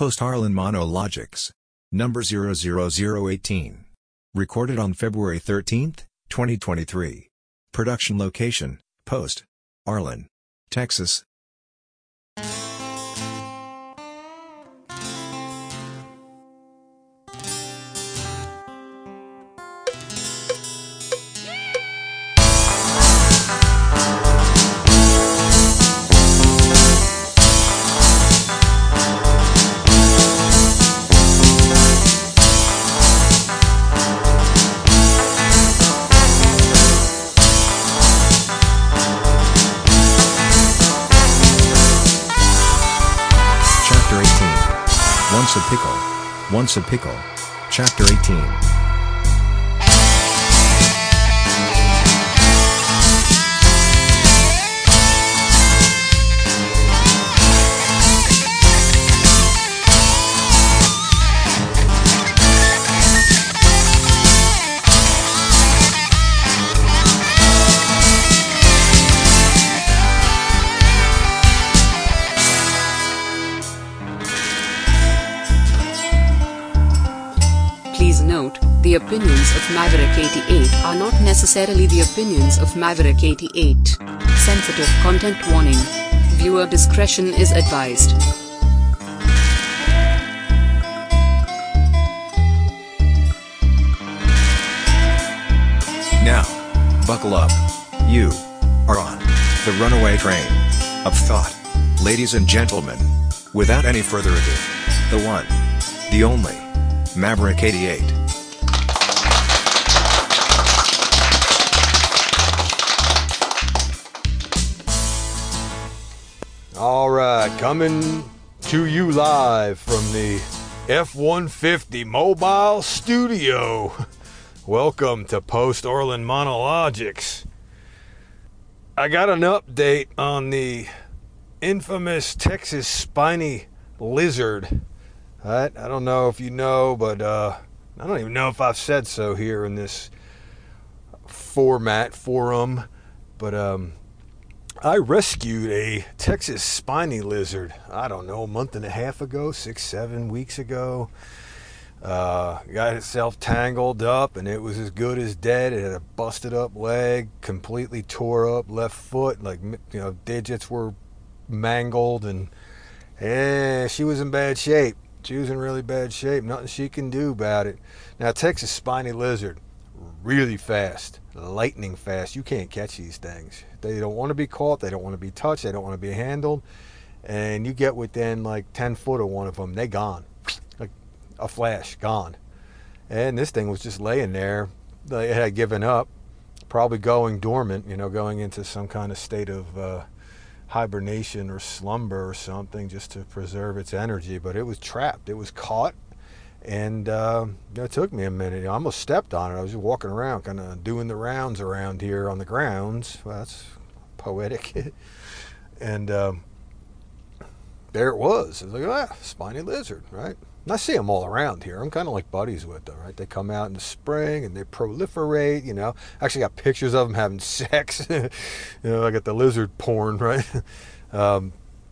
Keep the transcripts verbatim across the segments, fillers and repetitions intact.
Post Arlen Monologics. Number zero zero zero one eight. Recorded on February thirteenth, twenty twenty-three. Production location, Post Arlen, Texas. Once a Pickle. Once a Pickle. Chapter eighteen. Please note, the opinions of Maverick eighty-eight are not necessarily the opinions of Maverick eighty-eight. Sensitive content warning. Viewer discretion is advised. Now, buckle up. You are on the runaway train of thought. Ladies and gentlemen, without any further ado, the one, the only, Maverick eighty-eight. All right, coming to you live from the F one fifty Mobile Studio. Welcome to Post Arlen Monologics. I got an update on the infamous Texas spiny lizard. I, I don't know if you know, but uh, I don't even know if I've said so here in this format, forum. But um, I rescued a Texas spiny lizard, I don't know, a month and a half ago, six, seven weeks ago. Uh, got itself tangled up, and it was as good as dead. It had a busted up leg, completely tore up left foot, like, you know, digits were mangled, and eh, she was in bad shape. She was in really bad shape. Nothing she can do about it. Now, Texas spiny lizard, really fast, lightning fast. You can't catch these things. They don't want to be caught. They don't want to be touched. They don't want to be handled. And you get within like ten foot of one of them, they gone. Like a flash, gone. And this thing was just laying there. It had given up, probably going dormant, you know, going into some kind of state of uh, hibernation or slumber or something, just to preserve its energy. But it was trapped. It was caught, and uh, it took me a minute. I almost stepped on it. I was just walking around, kind of doing the rounds around here on the grounds. Well, that's poetic. And um, there it was. I was like, ah, spiny lizard, right? And I see them all around here. I'm kind of like buddies with them, right? They come out in the spring and they proliferate, you know. Actually got pictures of them having sex. You know, I got the lizard porn, right? um,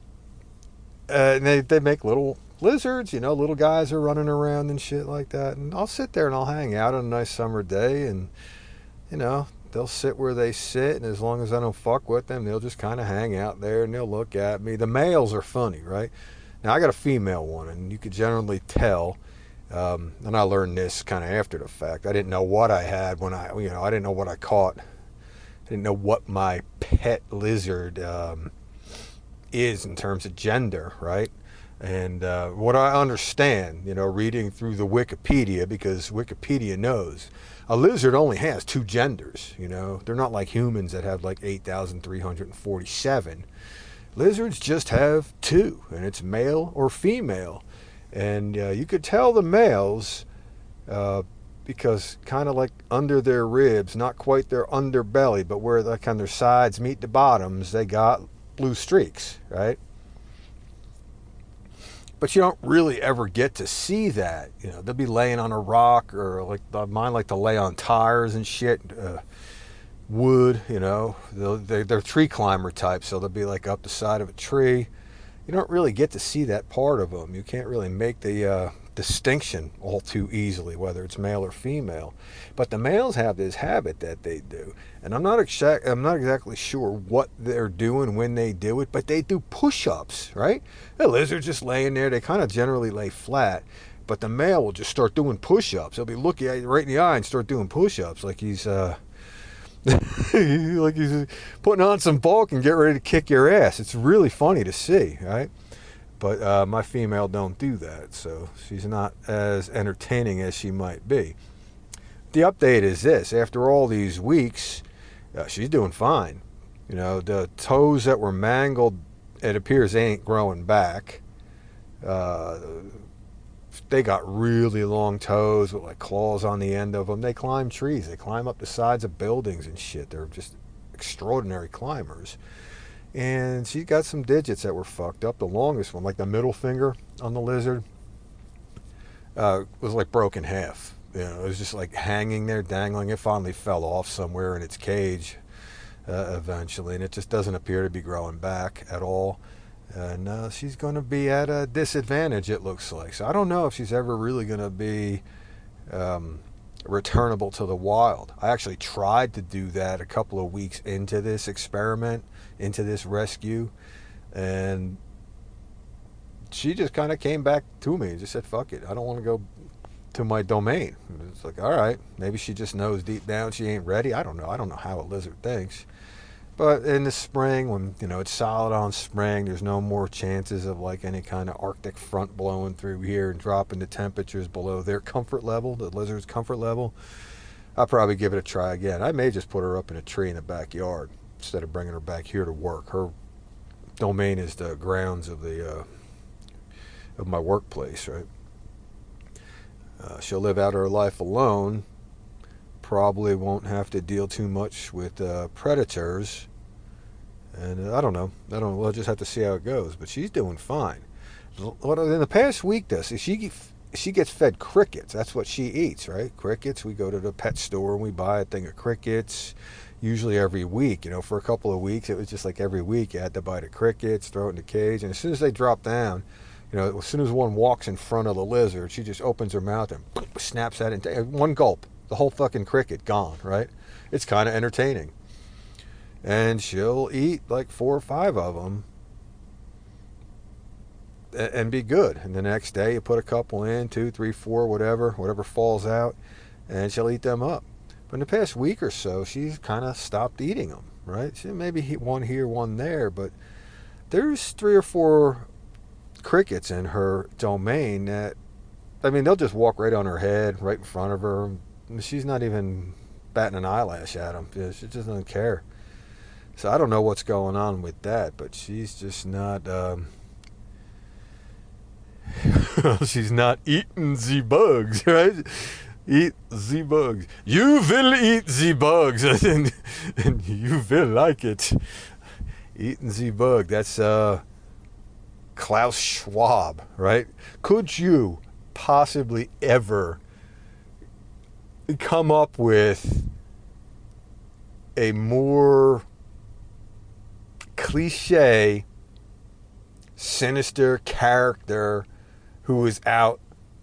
and they, they make little lizards, you know, little guys are running around and shit like that. And I'll sit there and I'll hang out on a nice summer day, and, you know, they'll sit where they sit, and as long as I don't fuck with them, they'll just kind of hang out there and they'll look at me. The males are funny, right? Now, I got a female one, and you could generally tell, um, and I learned this kind of after the fact. I didn't know what I had when I, you know, I didn't know what I caught. I didn't know what my pet lizard um, is in terms of gender, right? And uh, what I understand, you know, reading through the Wikipedia, because Wikipedia knows, a lizard only has two genders, you know. They're not like humans that have like eight thousand three hundred forty-seven. Lizards just have two, and it's male or female. And uh, you could tell the males, uh, because kind of like under their ribs, not quite their underbelly, but where like on their sides meet the bottoms, they got blue streaks, right? But you don't really ever get to see that. You know, they'll be laying on a rock, or like mine like to lay on tires and shit. Uh, wood, you know, they're, they're tree climber types, so they'll be like up the side of a tree, you don't really get to see that part of them. You can't really make the uh, distinction all too easily, whether it's male or female. But the males have this habit that they do, and I'm not exact, I'm not exactly sure what they're doing when they do it, but they do push-ups, right? The lizard's just laying there. They kind of generally lay flat, but the male will just start doing push-ups. He'll be looking at you right in the eye and start doing push-ups like he's uh, like he's putting on some bulk and get ready to kick your ass. It's really funny to see, right? But uh, my female don't do that, so she's not as entertaining as she might be. The update is this. After all these weeks, uh, she's doing fine. You know, the toes that were mangled, it appears they ain't growing back. Uh, they got really long toes with like claws on the end of them. They climb trees. They climb up the sides of buildings and shit. They're just extraordinary climbers. And she got some digits that were fucked up. The longest one, like the middle finger on the lizard, uh, was like broken half. You know, it was just like hanging there, dangling. It finally fell off somewhere in its cage uh, eventually, and it just doesn't appear to be growing back at all. And uh, she's going to be at a disadvantage, it looks like. So I don't know if she's ever really going to be um, returnable to the wild. I actually tried to do that a couple of weeks into this experiment, into this rescue, and she just kind of came back to me and just said, fuck it, I don't want to go to my domain. It's like, all right, maybe she just knows deep down she ain't ready. I don't know. I don't know how a lizard thinks. But in the spring, when, you know, it's solid on spring, there's no more chances of like any kind of Arctic front blowing through here and dropping the temperatures below their comfort level, the lizard's comfort level. I'll probably give it a try again. I may just put her up in a tree in the backyard instead of bringing her back here to work. Her domain is the grounds of the uh, of my workplace, right? Uh, she'll live out her life alone. Probably won't have to deal too much with uh, predators. And uh, I don't know. I don't. We'll just have to see how it goes. But she's doing fine. What in the past week, does she she gets fed crickets? That's what she eats, right? Crickets. We go to the pet store and we buy a thing of crickets. Usually every week. You know, for a couple of weeks, it was just like every week you had to buy the crickets, throw it in the cage, and as soon as they drop down, you know, as soon as one walks in front of the lizard, she just opens her mouth and snaps at it. And one gulp. The whole fucking cricket gone, right? It's kind of entertaining. And she'll eat like four or five of them and be good. And the next day you put a couple in, two, three, four, whatever, whatever falls out, and she'll eat them up. But in the past week or so, she's kind of stopped eating them, right? She maybe one here, one there, but there's three or four crickets in her domain that, I mean, they'll just walk right on her head, right in front of her. She's not even batting an eyelash at them. She just doesn't care. So I don't know what's going on with that, but she's just not, um, she's not eating the bugs, right? Eat the bugs. You will eat the bugs, and, and you will like it. Eating the bug. That's uh, Klaus Schwab, right? Could you possibly ever come up with a more cliche, sinister character who is out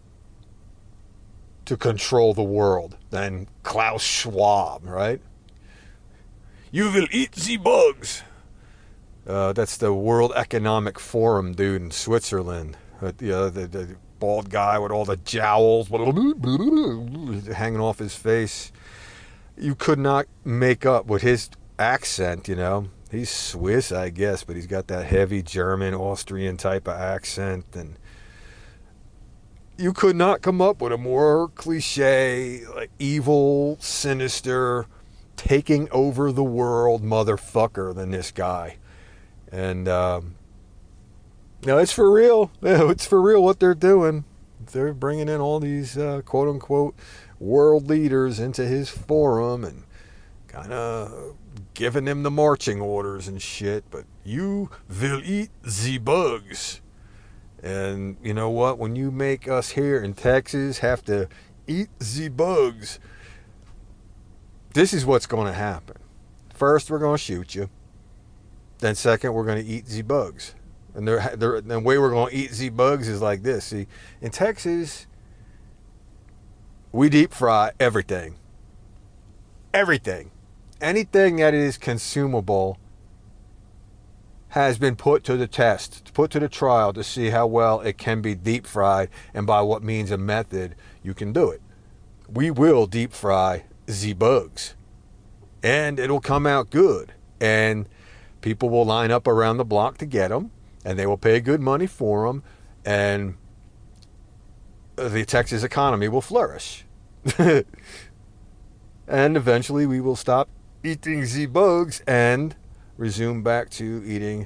to control the world than Klaus Schwab, right? You will eat the bugs. Uh, that's the World Economic Forum dude in Switzerland. Uh, the, uh, the, the bald guy with all the jowls hanging off his face. You could not make up with his accent, you know. He's Swiss, I guess, but he's got that heavy German, Austrian type of accent. And you could not come up with a more cliche, like evil, sinister, taking over the world motherfucker than this guy. And, um, no, it's for real. It's for real what they're doing. They're bringing in all these uh, quote-unquote world leaders into his forum and kind of giving them the marching orders and shit. But you will eat the bugs. And you know what? When you make us here in Texas have to eat the bugs, this is what's going to happen. First, we're going to shoot you. Then second, we're going to eat the bugs. And they're, they're, the way we're going to eat Z-Bugs is like this. See, in Texas, we deep fry everything. Everything. Anything that is consumable has been put to the test, put to the trial to see how well it can be deep fried and by what means and method you can do it. We will deep fry Z-Bugs. And it'll come out good. And people will line up around the block to get them. And they will pay good money for them. And the Texas economy will flourish. And eventually we will stop eating Z-Bugs and resume back to eating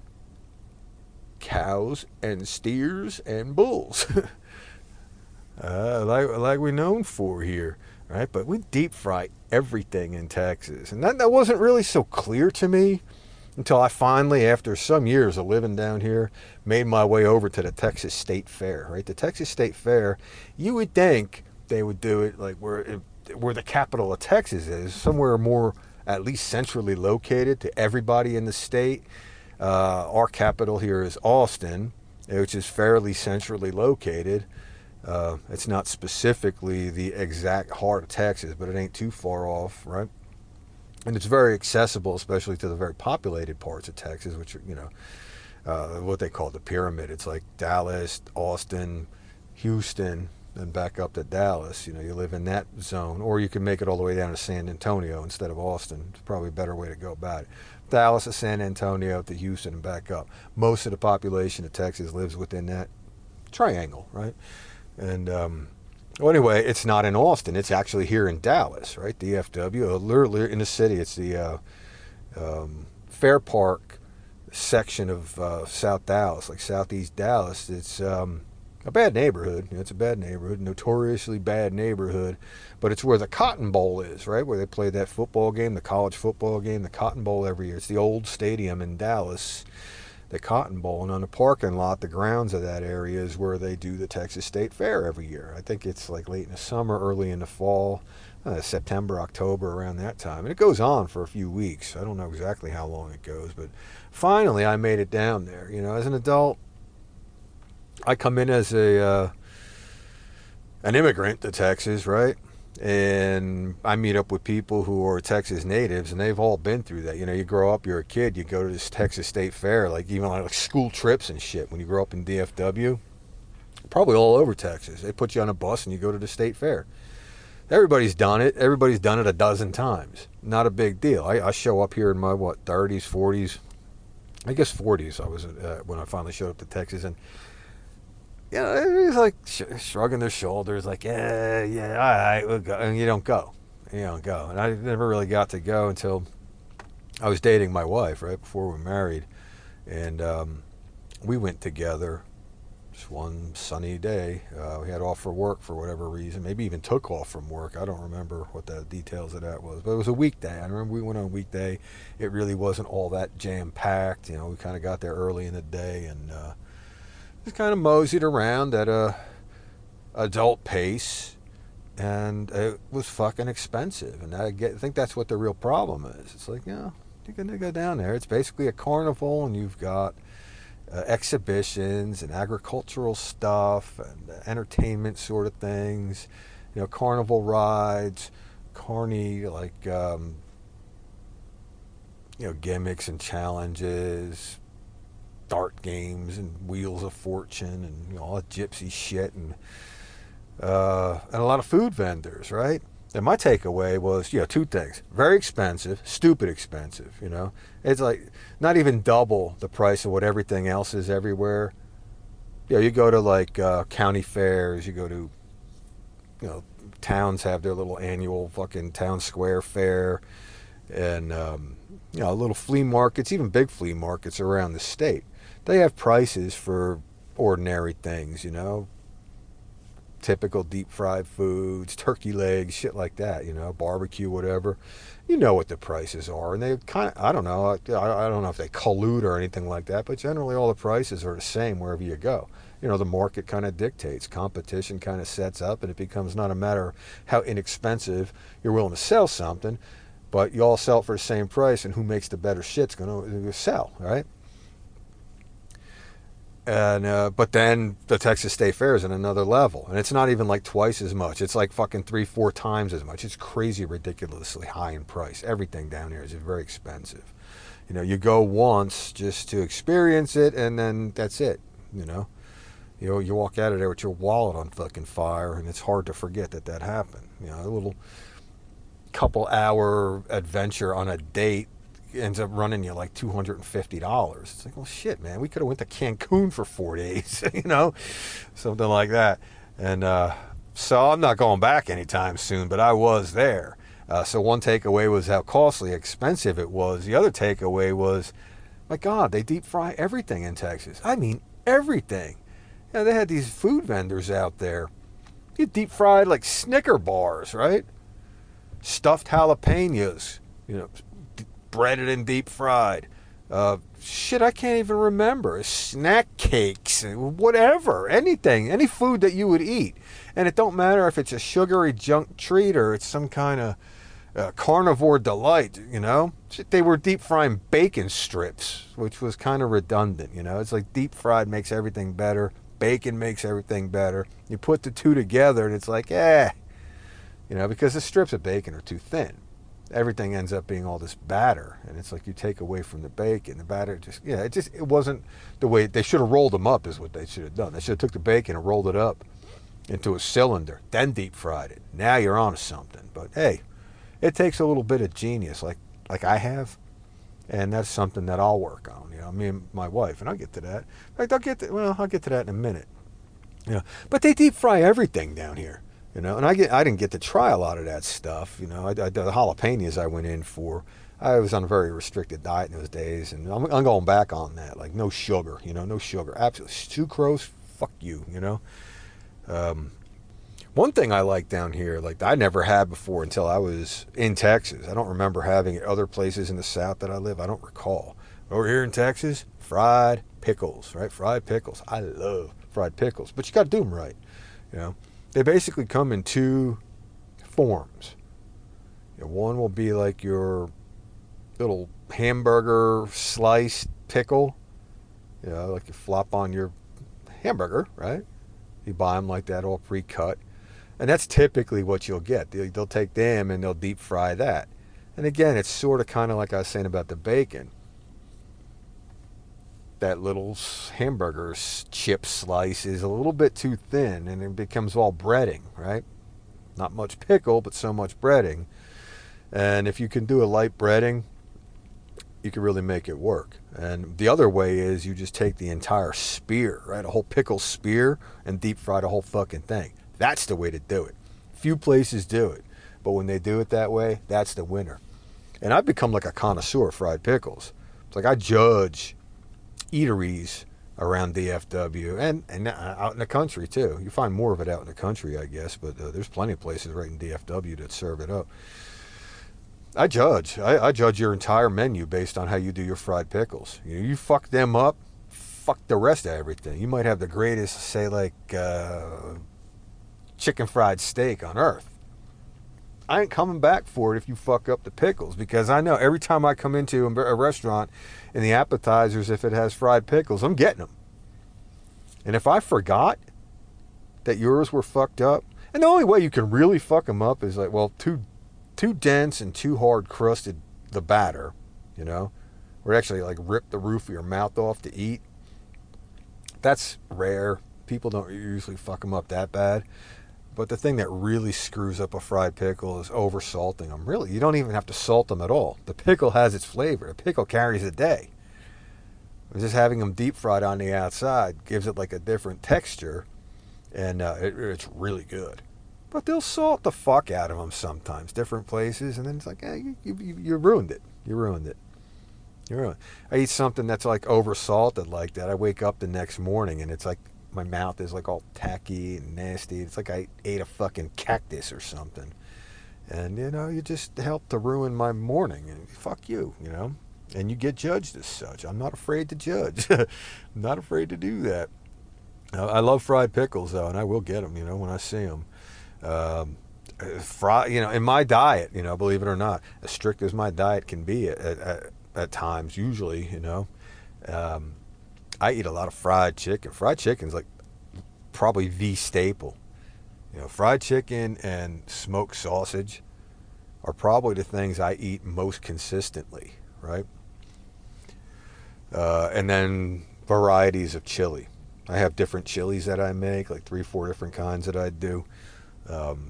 cows and steers and bulls. uh, like, like we're known for here, right? But we deep fry everything in Texas. And that, that wasn't really so clear to me until I finally, after some years of living down here, made my way over to the Texas State Fair, right? The Texas State Fair, you would think they would do it like where, where the capital of Texas is, somewhere more at least centrally located to everybody in the state. Uh, our capital here is Austin, which is fairly centrally located. Uh, it's not specifically the exact heart of Texas, but it ain't too far off, right? And it's very accessible, especially to the very populated parts of Texas, which are, you know, uh, what they call the pyramid. It's like Dallas, Austin, Houston, and back up to Dallas. You know, you live in that zone. Or you can make it all the way down to San Antonio instead of Austin. It's probably a better way to go about it. Dallas to San Antonio to Houston and back up. Most of the population of Texas lives within that triangle, right? And, um, well, anyway, it's not in Austin. It's actually here in Dallas, right? D F W, literally in the city. It's the uh, um, Fair Park section of uh, South Dallas, like Southeast Dallas. It's um, a bad neighborhood. You know, it's a bad neighborhood, notoriously bad neighborhood. But it's where the Cotton Bowl is, right? Where they play that football game, the college football game, the Cotton Bowl every year. It's the old stadium in Dallas, the Cotton Bowl. And on the parking lot, the grounds of that area is where they do the Texas State Fair every year. I think it's like late in the summer, early in the fall, uh, September, October, around that time. And it goes on for a few weeks. I don't know exactly how long it goes. But finally, I made it down there. You know, as an adult, I come in as a uh, an immigrant to Texas, right? And I meet up with people who are Texas natives, and they've all been through that. You know, you grow up, you're a kid, you go to this Texas State Fair, like even like school trips and shit. When you grow up in D F W, probably all over Texas, they put you on a bus and you go to the State Fair. Everybody's done it. Everybody's done it a dozen times. Not a big deal. I, I show up here in my, what, thirties, forties? I guess forties I was uh, when I finally showed up to Texas, and you know, everybody's like sh- shrugging their shoulders, like, yeah, yeah, all right, we'll go. And you don't go. You don't go. And I never really got to go until I was dating my wife, right before we were married. And um, we went together just one sunny day. Uh, we had off for work for whatever reason. Maybe even took off from work. I don't remember what the details of that was. But it was a weekday. I remember we went on a weekday. It really wasn't all that jam-packed. You know, we kind of got there early in the day and uh, just kind of moseyed around at a adult pace, and it was fucking expensive. And I get, I think that's what the real problem is. It's like, you know, you're going to go down there. It's basically a carnival, and you've got uh, exhibitions and agricultural stuff and uh, entertainment sort of things. You know, carnival rides, carny, like, um, you know, gimmicks and challenges, dart games and Wheels of Fortune and, you know, all that gypsy shit, and uh, and a lot of food vendors, right? And my takeaway was, you know, two things. Very expensive, stupid expensive, you know. It's like not even double the price of what everything else is everywhere. You know, you go to like uh, county fairs, you go to, you know, towns have their little annual fucking town square fair, and, um, you know, little flea markets, even big flea markets around the state. They have prices for ordinary things, you know, typical deep fried foods, turkey legs, shit like that, you know, barbecue, whatever. You know what the prices are, and they kind of, I don't know, I, I don't know if they collude or anything like that, but generally all the prices are the same wherever you go. You know, the market kind of dictates, competition kind of sets up, and it becomes not a matter of how inexpensive you're willing to sell something, but you all sell it for the same price, and who makes the better shit's going to sell, right? And uh, but then the Texas State Fair is at another level, and it's not even like twice as much. It's like fucking three, four times as much. It's crazy, ridiculously high in price. Everything down here is very expensive. You know, you go once just to experience it, and then that's it. You know, you know, you walk out of there with your wallet on fucking fire, and it's hard to forget that that happened. You know, a little couple hour adventure on a date ends up running you like two hundred fifty dollars. It's like, well, shit, man, we could have went to Cancun for four days, you know, something like that. And uh, so I'm not going back anytime soon, but I was there. Uh, so one takeaway was how costly, expensive it was. The other takeaway was, my God, they deep fry everything in Texas. I mean, everything. You know, they had these food vendors out there. You deep fried like Snicker bars, right? Stuffed jalapenos, you know, breaded and deep fried. Uh, shit, I can't even remember. Snack cakes, whatever, anything, any food that you would eat. And it don't matter if it's a sugary junk treat or it's some kind of uh, carnivore delight, you know. They were deep frying bacon strips, which was kind of redundant, you know. It's like deep fried makes everything better. Bacon makes everything better. You put the two together and it's like, eh, you know, because the strips of bacon are too thin. Everything ends up being all this batter, and it's like you take away from the bacon. The batter just, yeah, it just, it wasn't the way, they should have rolled them up is what they should have done. They should have took the bacon and rolled it up into a cylinder, then deep fried it. Now you're on to something. But hey, it takes a little bit of genius like like I have, and that's something that I'll work on, you know, me and my wife, and I'll get to that. In fact, I'll get to, well, I'll get to that in a minute. You know, but they deep fry everything down here. You know, and I get I didn't get to try a lot of that stuff. You know, I, I, the jalapenos I went in for, I was on a very restricted diet in those days, and I'm, I'm going back on that. Like no sugar, you know, no sugar. Absolutely, sucrose, fuck you, you know. Um, one thing I like down here, like I never had before until I was in Texas. I don't remember having it other places in the South that I live. I don't recall. Over here in Texas, fried pickles, right? Fried pickles. I love fried pickles, but you got to do them right, you know. They basically come in two forms. You know, one will be like your little hamburger sliced pickle. You know, like you flop on your hamburger, right? You buy them like that, all pre-cut. And that's typically what you'll get. They'll take them and they'll deep fry that. And again, it's sort of kind of like I was saying about the bacon. That little hamburger chip slice is a little bit too thin and it becomes all breading, right? Not much pickle, but so much breading. And if you can do a light breading, you can really make it work. And the other way is you just take the entire spear, right? A whole pickle spear and deep fry the whole fucking thing. That's the way to do it. Few places do it, but when they do it that way, that's the winner. And I've become like a connoisseur of fried pickles. It's like I judge eateries around D F W and, and out in the country too. You find more of it out in the country, I guess, but uh, there's plenty of places right in D F W that serve it up. I judge. I, I judge your entire menu based on how you do your fried pickles. You know, you fuck them up, fuck the rest of everything. You might have the greatest, say like, uh, chicken fried steak on earth. I ain't coming back for it if you fuck up the pickles, because I know every time I come into a restaurant in the appetizers, if it has fried pickles, I'm getting them. And if I forgot that yours were fucked up, and the only way you can really fuck them up is like, well, too too dense and too hard crusted the batter, you know, or actually like rip the roof of your mouth off to eat. That's rare. People don't usually fuck them up that bad. But the thing that really screws up a fried pickle is over salting them. Really, you don't even have to salt them at all. The pickle has its flavor. The pickle carries the day. Just having them deep fried on the outside gives it like a different texture, and uh, it, it's really good. But they'll salt the fuck out of them sometimes, different places, and then it's like, hey, you, you, you ruined it. You ruined it. You ruined it. I eat something that's like over salted like that. I wake up the next morning and it's like, my mouth is like all tacky and nasty. It's like I ate a fucking cactus or something. And, you know, you just helped to ruin my morning. And fuck you, you know. And you get judged as such. I'm not afraid to judge. I'm not afraid to do that. I love fried pickles, though, and I will get them, you know, when I see them. Um, fry, you know, in my diet, you know, believe it or not, as strict as my diet can be at, at, at times, usually, you know, um, I eat a lot of fried chicken. Fried chicken's like probably the staple. You know, fried chicken and smoked sausage are probably the things I eat most consistently, right? Uh, and then varieties of chili. I have different chilies that I make, like three, four different kinds that I do. Um,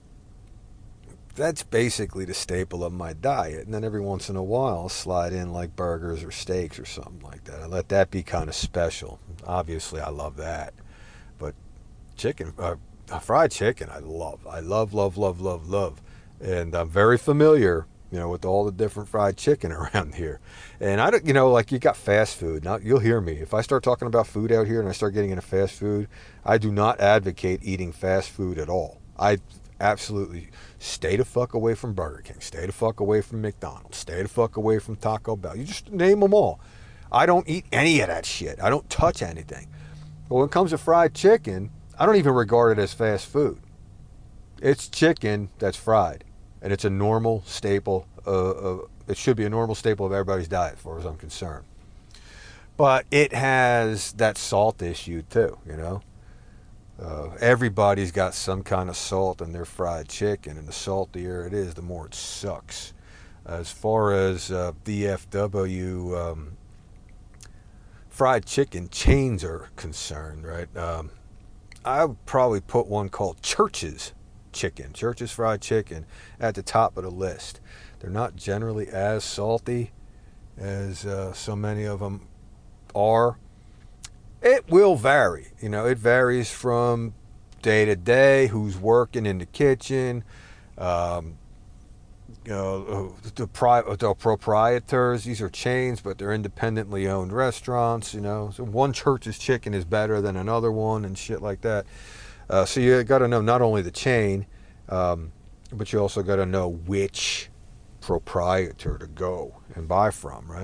that's basically the staple of my diet. And then every once in a while, I'll slide in like burgers or steaks or something like that. I let that be kind of special. Obviously, I love that. But chicken, uh, fried chicken, I love. I love, love, love, love, love. And I'm very familiar, you know, with all the different fried chicken around here. And I don't, you know, like you got fast food. Now, you'll hear me. If I start talking about food out here and I start getting into fast food, I do not advocate eating fast food at all. I absolutely stay the fuck away from Burger King. Stay the fuck away from McDonald's. Stay the fuck away from Taco Bell. You just name them all. I don't eat any of that shit. I don't touch anything. But when it comes to fried chicken, I don't even regard it as fast food. It's chicken that's fried. And it's a normal staple. Uh, uh, it should be a normal staple of everybody's diet, as far as I'm concerned. But it has that salt issue too, you know. Uh, everybody's got some kind of salt in their fried chicken, and the saltier it is, the more it sucks. As far as uh, D F W um, fried chicken chains are concerned, right? Um, I would probably put one called Church's Chicken, Church's Fried Chicken, at the top of the list. They're not generally as salty as uh, so many of them are. It will vary. You know, it varies from day to day, who's working in the kitchen, um, you know, the, pri- the proprietors. These are chains, but they're independently owned restaurants, you know. So one Church's Chicken is better than another one and shit like that. Uh, so you got to know not only the chain, um, but you also got to know which proprietor to go and buy from, right?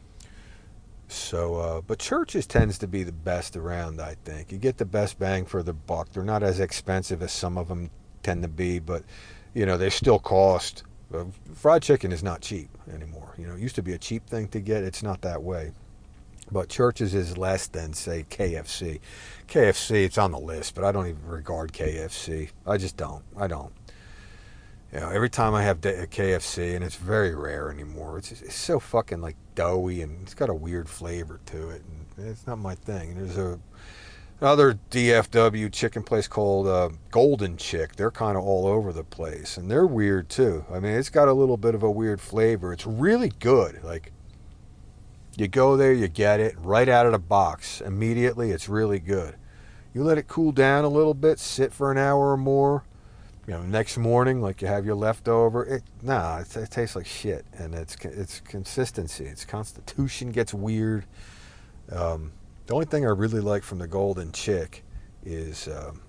So, uh, but Church's tends to be the best around, I think. You get the best bang for the buck. They're not as expensive as some of them tend to be, but, you know, they still cost. Uh, fried chicken is not cheap anymore. You know, it used to be a cheap thing to get. It's not that way. But Church's is less than, say, K F C. K F C, it's on the list, but I don't even regard K F C. I just don't. I don't. You know, every time I have K F C, and it's very rare anymore, it's, just, it's so fucking, like, doughy, and it's got a weird flavor to it, and it's not my thing. There's a another D F W chicken place called uh, Golden Chick. They're kind of all over the place, and they're weird, too. I mean, it's got a little bit of a weird flavor. It's really good. Like, you go there, you get it, right out of the box. Immediately, it's really good. You let it cool down a little bit, sit for an hour or more. You know, next morning, like you have your leftover. It, nah, it, it tastes like shit. And it's it's consistency. Its constitution gets weird. Um, the only thing I really like from the Golden Chick is um,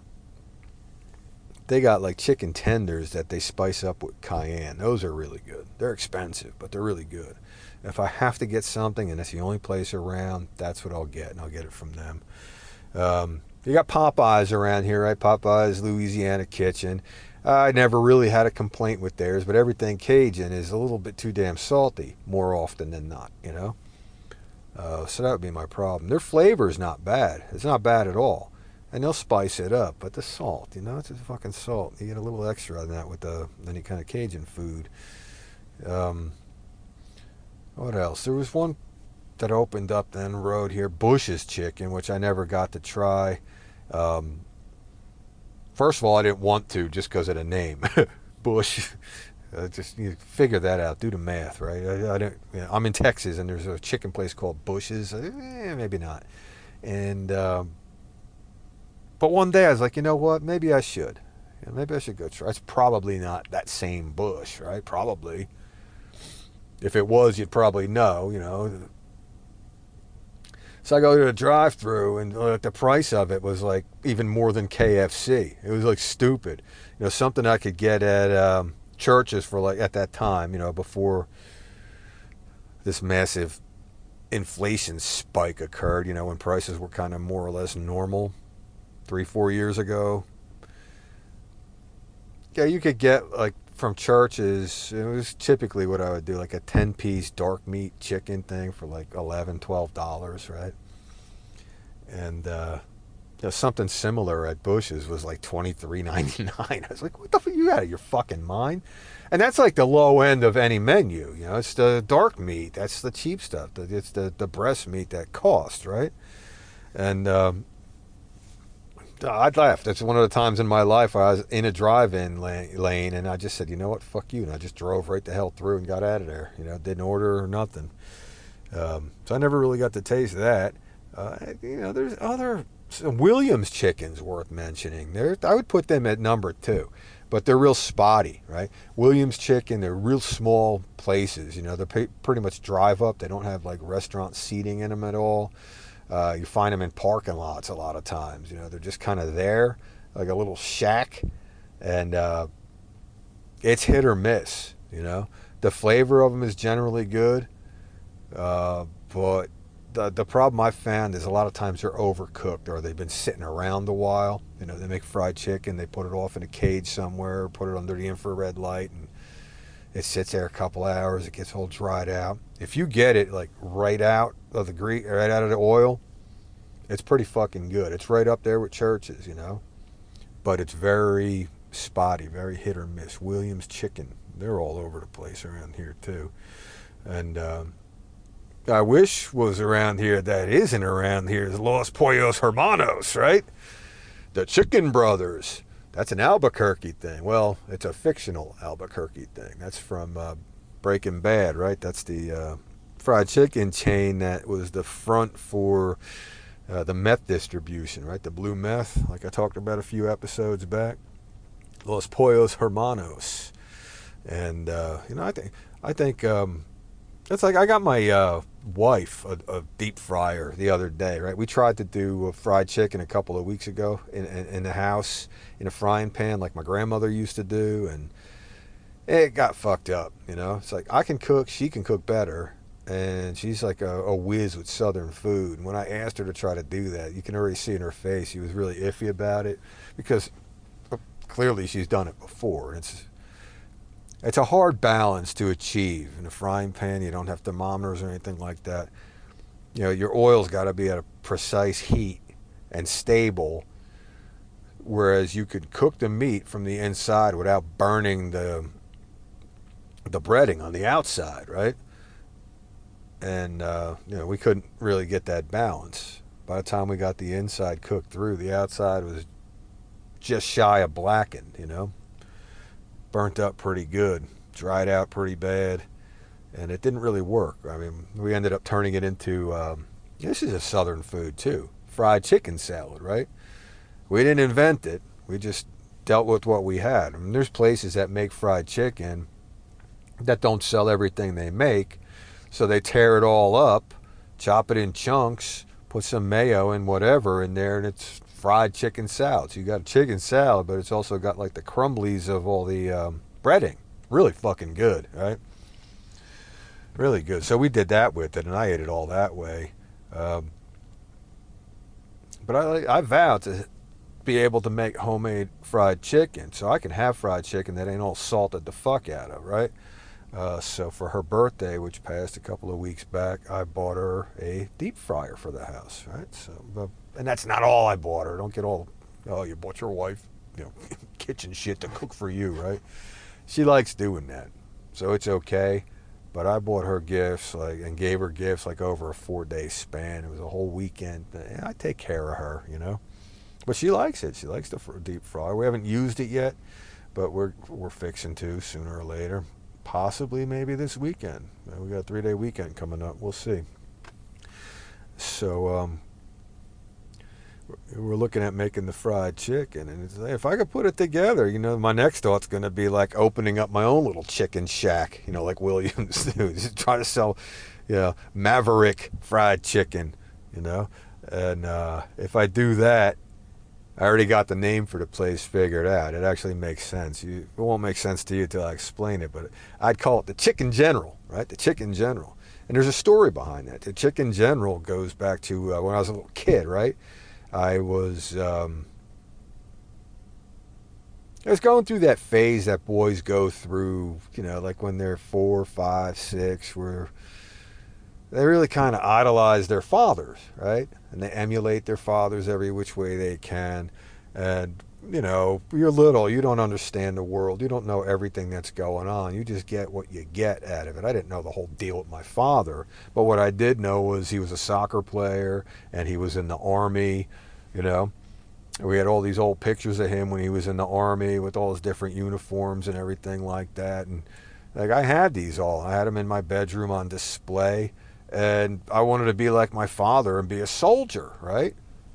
they got like chicken tenders that they spice up with cayenne. Those are really good. They're expensive, but they're really good. If I have to get something and it's the only place around, that's what I'll get, and I'll get it from them. Um, you got Popeyes around here, right? Popeyes, Louisiana Kitchen. Uh, I never really had a complaint with theirs, but everything Cajun is a little bit too damn salty more often than not, you know? Uh, so that would be my problem. Their flavor is not bad. It's not bad at all. And they'll spice it up, but the salt, you know, it's just fucking salt. You get a little extra on that with the, any kind of Cajun food. Um... What else? There was one that opened up down the road here, Bush's Chicken, which I never got to try. Um, first of all, I didn't want to just because of the name, Bush. Uh, just you figure that out. Do the math, right? I, I don't. You know, I'm in Texas, and there's a chicken place called Bush's. Eh, maybe not. And um, but one day I was like, you know what? Maybe I should. You know, maybe I should go try. It's probably not that same Bush, right? Probably. If it was, you'd probably know, you know. So I go to the drive-thru, and uh, the price of it was like even more than K F C. It was like stupid, you know, something I could get at um, Church's for like at that time, you know, before this massive inflation spike occurred. You know, when prices were kind of more or less normal, three, four years ago. Yeah, you could get like. From Church's, it was typically what I would do, like a ten-piece dark meat chicken thing for like eleven dollars, twelve dollars, right? and uh, you know, something similar at Bush's was like twenty-three ninety-nine. I was like, what the fuck, you out of your fucking mind? And that's like the low end of any menu. You know, it's the dark meat. That's the cheap stuff. It's the, the breast meat that costs, right? And um, I laughed. It's one of the times in my life where I was in a drive-in lane, and I just said, you know what, fuck you. And I just drove right the hell through and got out of there. You know, didn't order or nothing. Um, so I never really got to taste that. Uh, you know, there's other... Williams Chicken's worth mentioning. They're, I would put them at number two. But they're real spotty, right? Williams Chicken, they're real small places. You know, they're pe- pretty much drive up. They don't have like restaurant seating in them at all. Uh, you find them in parking lots a lot of times. You know, they're just kind of there, like a little shack. And uh, it's hit or miss, you know. The flavor of them is generally good. Uh, but the the problem I've found is a lot of times they're overcooked or they've been sitting around a while. You know, they make fried chicken, they put it off in a cage somewhere, put it under the infrared light, and it sits there a couple hours. It gets all dried out. If you get it like right out of the gre- right out of the oil, it's pretty fucking good. It's right up there with Church's, you know, but it's very spotty, very hit or miss. Williams Chicken, they're all over the place around here too, and um, I wish was around here that isn't around here is Los Pollos Hermanos, right? The Chicken Brothers. That's an Albuquerque thing. Well, it's a fictional Albuquerque thing. That's from uh, Breaking Bad, right? That's the uh, fried chicken chain that was the front for uh, the meth distribution, right? The blue meth, like I talked about a few episodes back. Los Pollos Hermanos. And, uh, you know, I think, I think, um, it's like I got my uh, wife a, a deep fryer the other day, right? We tried to do a fried chicken a couple of weeks ago in, in, in the house in a frying pan like my grandmother used to do, and it got fucked up, you know? It's like I can cook, she can cook better, and she's like a, a whiz with Southern food. And when I asked her to try to do that, you can already see in her face she was really iffy about it because clearly she's done it before. It's It's a hard balance to achieve. In a frying pan, you don't have thermometers or anything like that. You know, your oil's got to be at a precise heat and stable, whereas you could cook the meat from the inside without burning the the breading on the outside, right? And, uh, you know, we couldn't really get that balance. By the time we got the inside cooked through, the outside was just shy of blackened, you know? Burnt up pretty good, dried out pretty bad, and it didn't really work. I mean, we ended up turning it into, um, this is a Southern food too, fried chicken salad, right? We didn't invent it. We just dealt with what we had. I mean, there's places that make fried chicken that don't sell everything they make, so they tear it all up, chop it in chunks, put some mayo and whatever in there, and it's fried chicken salad. So you got a chicken salad, but it's also got like the crumblies of all the um, breading. Really fucking good, right? Really good. So we did that with it, and I ate it all that way. Um, but I, I vowed to be able to make homemade fried chicken, so I can have fried chicken that ain't all salted the fuck out of, right? Uh, so for her birthday, which passed a couple of weeks back, I bought her a deep fryer for the house, right? So, but, and that's not all I bought her. Don't get all, oh, you bought your wife, you know, kitchen shit to cook for you, right? She likes doing that, so it's okay. But I bought her gifts, like, and gave her gifts like over a four-day span. It was a whole weekend. And I take care of her, you know. But she likes it. She likes the deep fryer. We haven't used it yet, but we're we're fixing to sooner or later. Possibly maybe this weekend. We got a three-day weekend coming up. We'll see. So um, we're looking at making the fried chicken, and it's, if I could put it together, you know, my next thought's going to be like opening up my own little chicken shack, you know, like Williams do. Just try to sell, you know, Maverick fried chicken, you know. And uh, if I do that, I already got the name for the place figured out. It actually makes sense. You, it won't make sense to you until I explain it, but I'd call it the Chicken General, right? The Chicken General. And there's a story behind that. The Chicken General goes back to uh, when I was a little kid, right? I was um, I was going through that phase that boys go through, you know, like when they're four, five, six, where they really kind of idolize their fathers, right? And they emulate their fathers every which way they can. And, you know, you're little, you don't understand the world. You don't know everything that's going on. You just get what you get out of it. I didn't know the whole deal with my father. But what I did know was he was a soccer player and he was in the Army, you know. We had all these old pictures of him when he was in the Army with all his different uniforms and everything like that. And, like, I had these all. I had them in my bedroom on display. And I wanted to be like my father and be a soldier, right?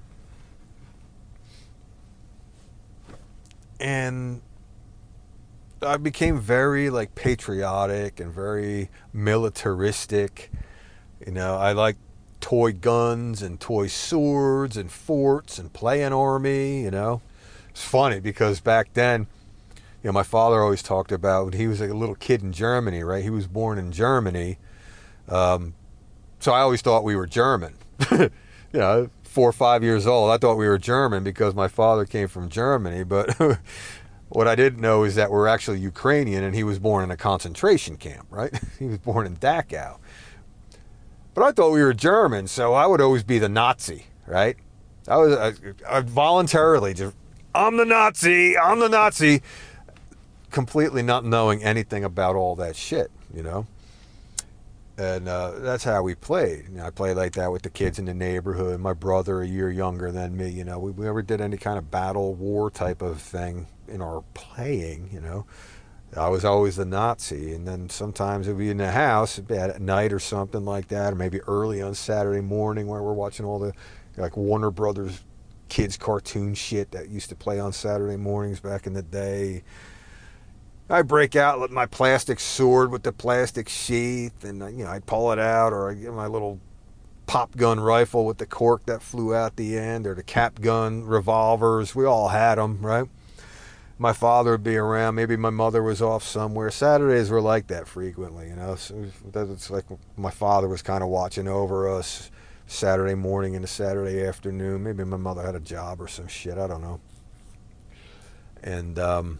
And I became very, like, patriotic and very militaristic. You know, I liked toy guns and toy swords and forts and playing army, you know. It's funny because back then, you know, my father always talked about when he was like a little kid in Germany, right? He was born in Germany. Um, so I always thought we were German. You know, four or five years old, I thought we were German because my father came from Germany. But what I didn't know is that we're actually Ukrainian, and he was born in a concentration camp, right? He was born in Dachau. But I thought we were German, so I would always be the Nazi, right? I was I, I voluntarily just, I'm the Nazi, I'm the Nazi, completely not knowing anything about all that shit, you know? And uh, that's how we played. You know, I played like that with the kids in the neighborhood. My brother, a year younger than me, you know, we, we never did any kind of battle war type of thing in our playing, you know. I was always the Nazi, and then sometimes it'd be in the house at night or something like that, or maybe early on Saturday morning where we're watching all the like Warner Brothers kids cartoon shit that used to play on Saturday mornings back in the day. I break out with my plastic sword with the plastic sheath, and you know I'd pull it out, or I get my little pop gun rifle with the cork that flew out the end, or the cap gun revolvers. We all had them, right? My father would be around. Maybe my mother was off somewhere. Saturdays were like that frequently, you know. So it's like my father was kind of watching over us Saturday morning and a Saturday afternoon. Maybe my mother had a job or some shit. I don't know. And, um,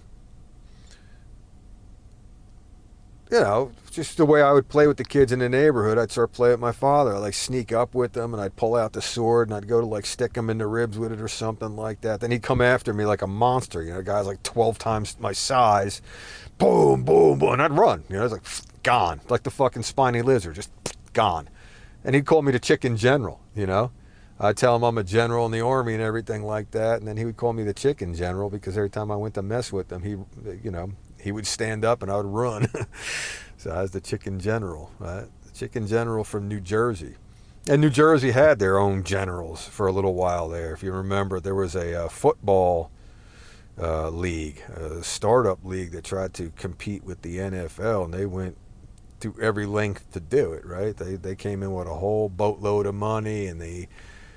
you know, just the way I would play with the kids in the neighborhood, I'd start playing with my father. I'd like sneak up with them, and I'd pull out the sword, and I'd go to like stick him in the ribs with it or something like that. Then he'd come after me like a monster. You know, guys like twelve times my size. Boom, boom, boom, and I'd run. You know, it's like gone, like the fucking spiny lizard, just gone. And he'd call me the Chicken General. You know, I'd tell him I'm a general in the Army and everything like that, and then he would call me the Chicken General because every time I went to mess with him, he, you know. He would stand up and I would run. So I was the Chicken General, right? The Chicken General from New Jersey. And New Jersey had their own generals for a little while there. If you remember, there was a uh, football uh, league, a startup league that tried to compete with the N F L, and they went to every length to do it, right? They, they came in with a whole boatload of money, and they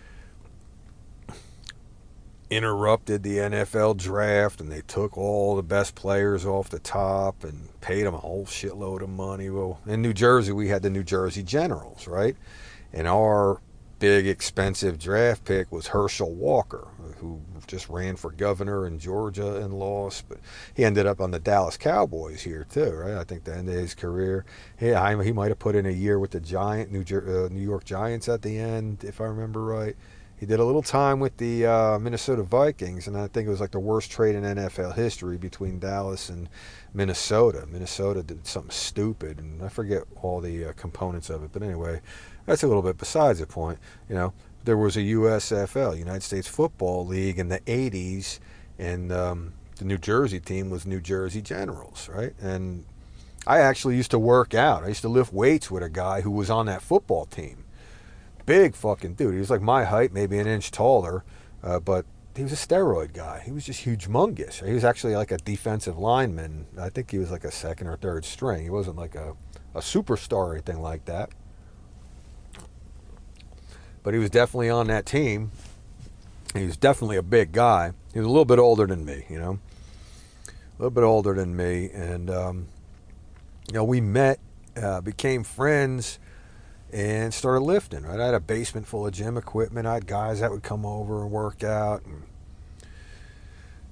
interrupted the N F L draft, and they took all the best players off the top and paid them a whole shitload of money. Well, in New Jersey, we had the New Jersey Generals, right? And our big, expensive draft pick was Herschel Walker, who just ran for governor in Georgia and lost, but he ended up on the Dallas Cowboys here too, right? I think the end of his career. Yeah, he might have put in a year with the Giant New, Jer- uh, New York Giants at the end, if I remember right. He did a little time with the uh, Minnesota Vikings, and I think it was like the worst trade in N F L history between Dallas and Minnesota. Minnesota did something stupid, and I forget all the uh, components of it. But anyway, that's a little bit besides the point. You know, there was a U S F L, United States Football League, in the eighties, and um, the New Jersey team was New Jersey Generals, right? And I actually used to work out. I used to lift weights with a guy who was on that football team. Big fucking dude. He was like my height, maybe an inch taller, uh, but he was a steroid guy. He was just huge-mongous. He was actually like a defensive lineman. I think he was like a second or third string. He wasn't like a, a superstar or anything like that. But he was definitely on that team. He was definitely a big guy. He was a little bit older than me, you know. A little bit older than me. And, um, you know, we met, uh, became friends, and started lifting, right? I had a basement full of gym equipment. I had guys that would come over and work out. And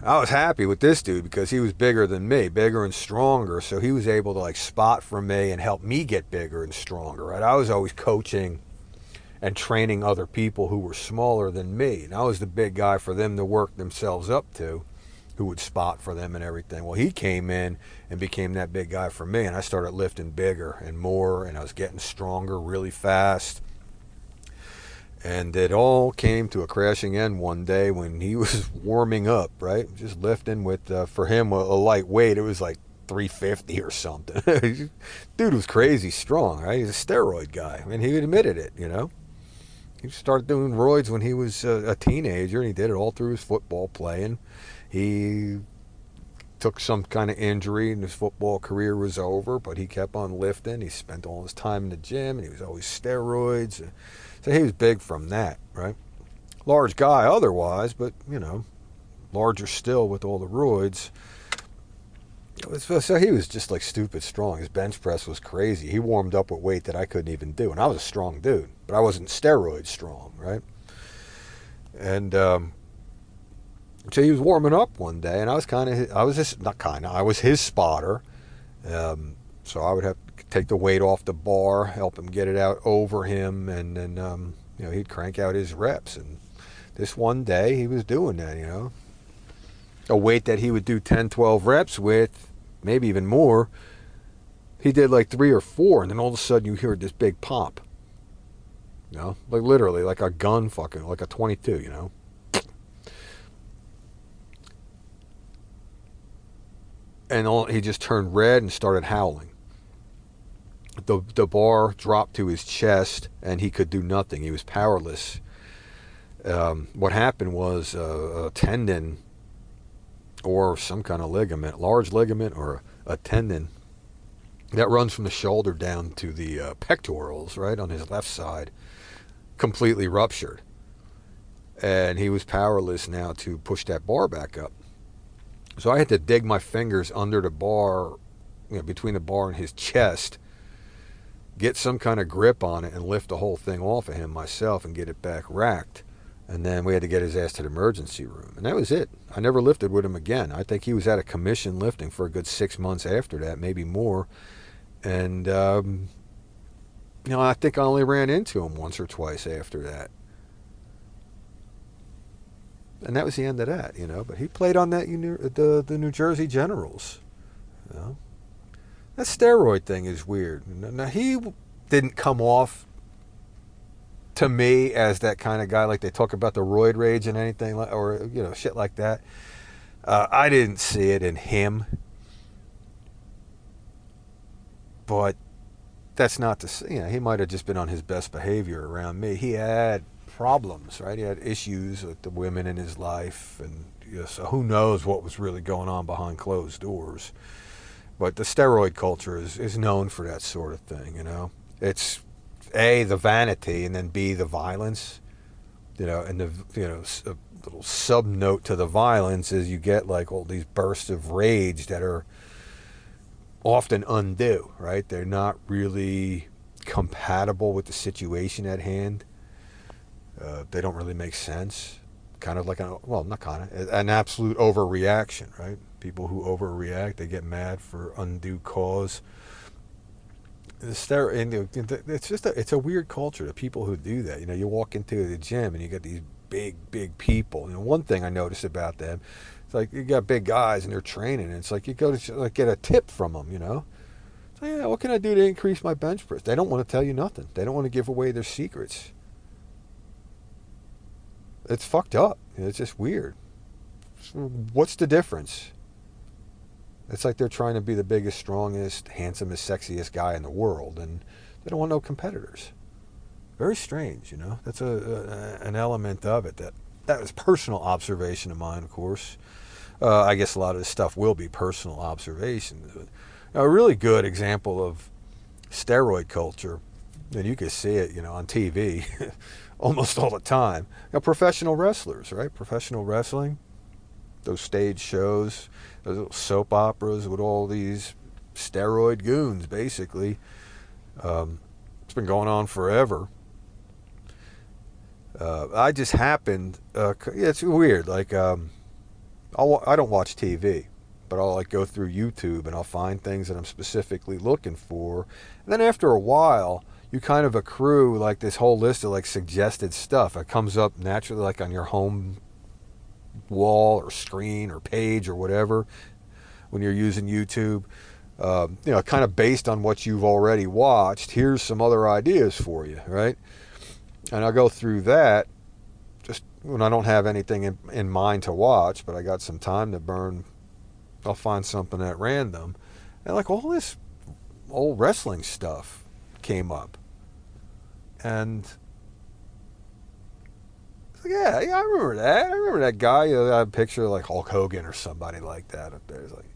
I was happy with this dude because he was bigger than me, bigger and stronger. So he was able to like spot for me and help me get bigger and stronger, right? I was always coaching and training other people who were smaller than me. And I was the big guy for them to work themselves up to, who would spot for them and everything. Well, he came in and became that big guy for me, and I started lifting bigger and more, and I was getting stronger really fast. And it all came to a crashing end one day when he was warming up, right? Just lifting with, uh, for him, a, a light weight. It was like three fifty or something. Dude was crazy strong, right? He's a steroid guy. I mean, he admitted it, you know? He started doing roids when he was a, a teenager, and he did it all through his football playing. He took some kind of injury, and his football career was over, but he kept on lifting. He spent all his time in the gym, and he was always steroids. So he was big from that, right? Large guy otherwise, but, you know, larger still with all the roids. So he was just like stupid strong. His bench press was crazy. He warmed up with weight that I couldn't even do. And I was a strong dude, but I wasn't steroid strong, right? And um, so he was warming up one day, and I was kind of, I was just, not kind of, I was his spotter. Um, so I would have to take the weight off the bar, help him get it out over him, and then, um, you know, he'd crank out his reps. And this one day he was doing that, you know. A weight that he would do ten, twelve reps with, maybe even more, he did like three or four, and then all of a sudden you hear this big pop. You know, like literally, like a gun fucking, like a twenty-two, you know. And all, he just turned red and started howling. The, the bar dropped to his chest, and he could do nothing. He was powerless. Um, what happened was uh, a tendon or some kind of ligament, large ligament or a tendon that runs from the shoulder down to the uh, pectorals, right, on his left side, completely ruptured. And he was powerless now to push that bar back up. So I had to dig my fingers under the bar, you know, between the bar and his chest, get some kind of grip on it and lift the whole thing off of him myself and get it back racked. And then we had to get his ass to the emergency room. And that was it. I never lifted with him again. I think he was out of commission lifting for a good six months after that, maybe more. And, um, you know, I think I only ran into him once or twice after that. And that was the end of that, you know. But he played on that the, the New Jersey Generals, you know. That steroid thing is weird. Now, he didn't come off to me as that kind of guy, like they talk about the roid rage and anything, like, or, you know, shit like that. Uh, I didn't see it in him. But that's not to say, you know, he might have just been on his best behavior around me. He had problems, right? He had issues with the women in his life, and, you know, so who knows what was really going on behind closed doors. But the steroid culture is, is known for that sort of thing, you know. It's A, the vanity, and then B, the violence, you know, and the, you know, a little sub note to the violence is you get like all these bursts of rage that are often undue, right? They're not really compatible with the situation at hand. Uh, they don't really make sense. Kind of like, an, well, not kind of, an absolute overreaction, right? People who overreact, they get mad for undue cause. It's just a, it's a weird culture, the people who do that. You know, you walk into the gym and you get these big, big people. You know, one thing I noticed about them, it's like you got big guys and they're training, and it's like you go to like get a tip from them, you know. So, yeah, what can I do to increase my bench press? They don't want to tell you nothing. They don't want to give away their secrets. It's fucked up. It's just weird. What's the difference? It's like they're trying to be the biggest, strongest, handsomest, sexiest guy in the world, and they don't want no competitors. Very strange, you know. That's a, a an element of it. That that was personal observation of mine, of course. Uh, I guess a lot of this stuff will be personal observation. A really good example of steroid culture, and you can see it, you know, on T V almost all the time. You know, professional wrestlers, right? Professional wrestling, those stage shows, those little soap operas with all these steroid goons, basically. Um, it's been going on forever. Uh, I just happened, uh, yeah, it's weird, like, um, I'll, I don't watch T V, but I'll like go through YouTube and I'll find things that I'm specifically looking for. And then after a while, you kind of accrue like this whole list of like suggested stuff. It comes up naturally like on your home wall or screen or page or whatever when you're using YouTube. Um, you know, kind of based on what you've already watched, here's some other ideas for you, right? And I'll go through that just when I don't have anything in, in mind to watch, but I got some time to burn. I'll find something at random. And like all this old wrestling stuff came up. And yeah, yeah, I remember that. I remember that guy. You know, I had a picture of like Hulk Hogan or somebody like that up there. It's like,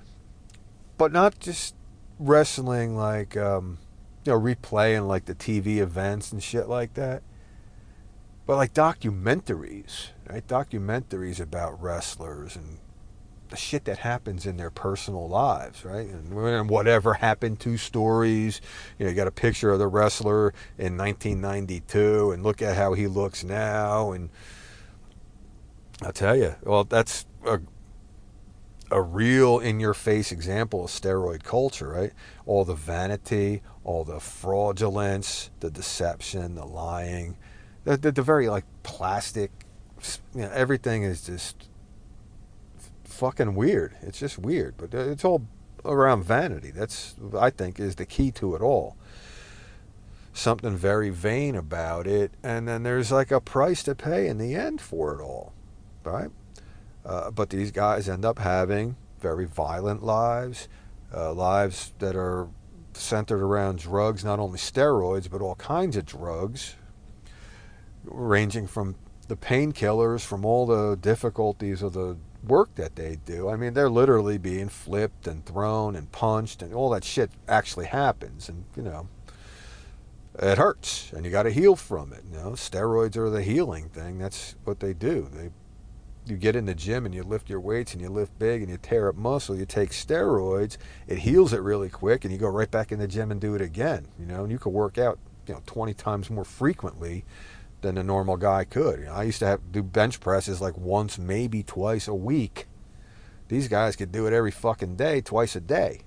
but not just wrestling, like um, you know, replaying like the T V events and shit like that. But like documentaries, right? Documentaries about wrestlers and the shit that happens in their personal lives, right? And whatever happened to stories. You know, you got a picture of the wrestler in nineteen ninety-two and look at how he looks now. And I'll tell you, well, that's a, a real in-your-face example of steroid culture, right? All the vanity, all the fraudulence, the deception, the lying, the, the, the very, like, plastic, you know, everything is just fucking weird. It's just weird, but it's all around vanity. That's, I think, is the key to it all. Something very vain about it, and then there's like a price to pay in the end for it all, right? Uh, but these guys end up having very violent lives, uh, lives that are centered around drugs, not only steroids, but all kinds of drugs, ranging from the painkillers, from all the difficulties of the work that they do. I mean, they're literally being flipped and thrown and punched, and all that shit actually happens. And, you know, it hurts, and you got to heal from it. You know, steroids are the healing thing. That's what they do. They, you get in the gym and you lift your weights and you lift big and you tear up muscle. You take steroids, it heals it really quick, and you go right back in the gym and do it again. You know, and you could work out, you know, twenty times more frequently than a normal guy could. You know, I used to have to do bench presses like once, maybe twice a week. These guys could do it every fucking day, twice a day.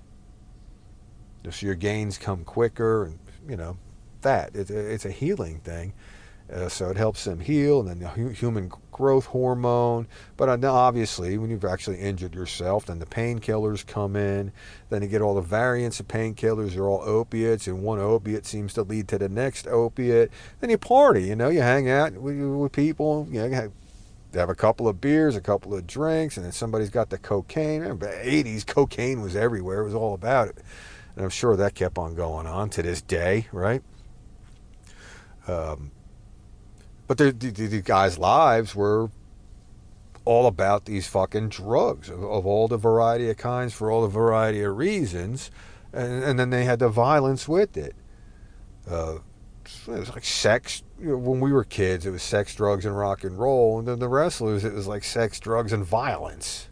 Just your gains come quicker, and you know that it's a, it's a healing thing. Uh, so it helps them heal, and then the hu- human growth hormone. But uh, obviously, when you've actually injured yourself, then the painkillers come in. Then you get all the variants of painkillers. They're all opiates, and one opiate seems to lead to the next opiate. Then you party, you know, you hang out with, with people, you know, you have, have a couple of beers, a couple of drinks, and then somebody's got the cocaine. Remember, the eighties, cocaine was everywhere. It was all about it. And I'm sure that kept on going on to this day, right? Um... But the, the, the guys' lives were all about these fucking drugs of, of all the variety of kinds for all the variety of reasons. And, and then they had the violence with it. Uh, it was like sex. You know, when we were kids, it was sex, drugs, and rock and roll. And then the wrestlers, it was like sex, drugs, and violence.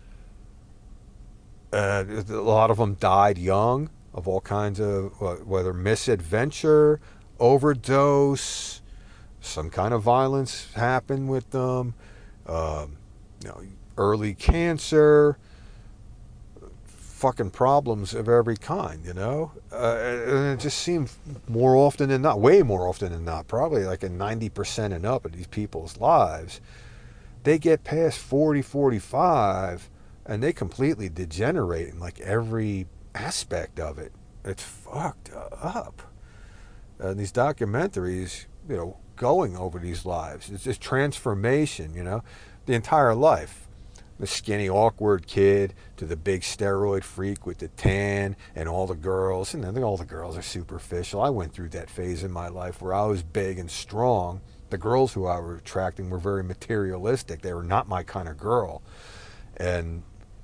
Uh, a lot of them died young of all kinds of, whether misadventure, overdose, some kind of violence happened with them, um, you know, early cancer, fucking problems of every kind, you know? Uh, and it just seemed more often than not, way more often than not, probably like a ninety percent and up of these people's lives, they get past forty, forty-five, and they completely degenerate in like every aspect of it. It's fucked up. And these documentaries, you know, going over these lives. It's just transformation, you know, the entire life. The skinny, awkward kid to the big steroid freak with the tan and all the girls. And then all the girls are superficial. I went through that phase in my life where I was big and strong. The girls who I was attracting were very materialistic. They were not my kind of girl. And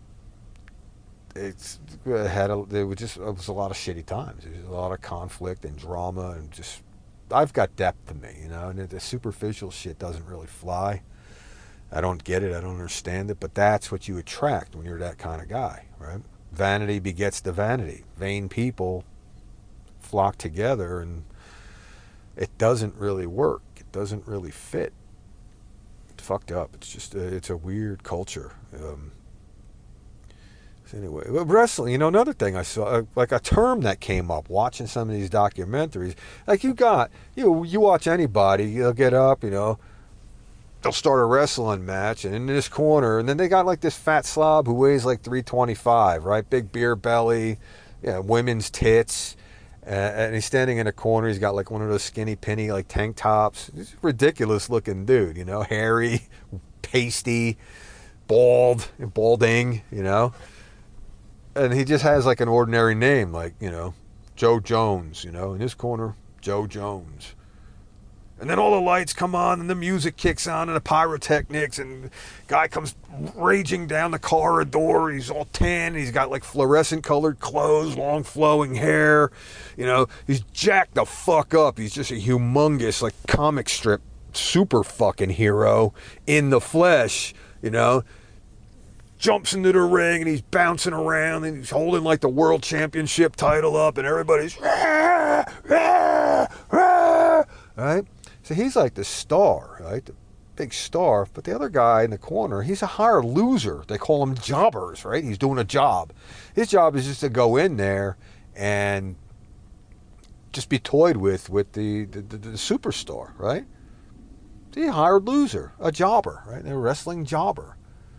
it's it had a, it was just it was a lot of shitty times. There was a lot of conflict and drama and just, I've got depth to me, you know, and the superficial shit doesn't really fly. I don't get it. I don't understand it. But that's what you attract when you're that kind of guy, right? Vanity begets the vanity. Vain people flock together, and it doesn't really work. It doesn't really fit. fucked up. It's just, uh, it's a weird culture. Um, so anyway, but wrestling, you know, another thing I saw, uh, like a term that came up watching some of these documentaries, like you got, you you watch anybody, they'll get up, you know, they'll start a wrestling match, and in this corner, and then they got like this fat slob who weighs like three twenty-five, right? Big beer belly, yeah, women's tits, uh, and he's standing in a corner. He's got like one of those skinny penny like tank tops. He's a ridiculous looking dude, you know, hairy, pasty, bald, balding, you know. And he just has like an ordinary name, like, you know, Joe Jones, you know, in his corner, Joe Jones. And then all the lights come on and the music kicks on and the pyrotechnics, and the guy comes raging down the corridor. He's all tan. He's got like fluorescent colored clothes, long flowing hair. You know, he's jacked the fuck up. He's just a humongous like comic strip super fucking hero in the flesh, you know. Jumps into the ring and he's bouncing around and he's holding like the world championship title up, and everybody's rah, rah, rah, right? So he's like the star, right? The big star. But the other guy in the corner, he's a higher loser. They call him jobbers, right? He's doing a job. His job is just to go in there and just be toyed with with the, the, the, the superstar, right? The hired loser, a jobber, right? A wrestling jobber.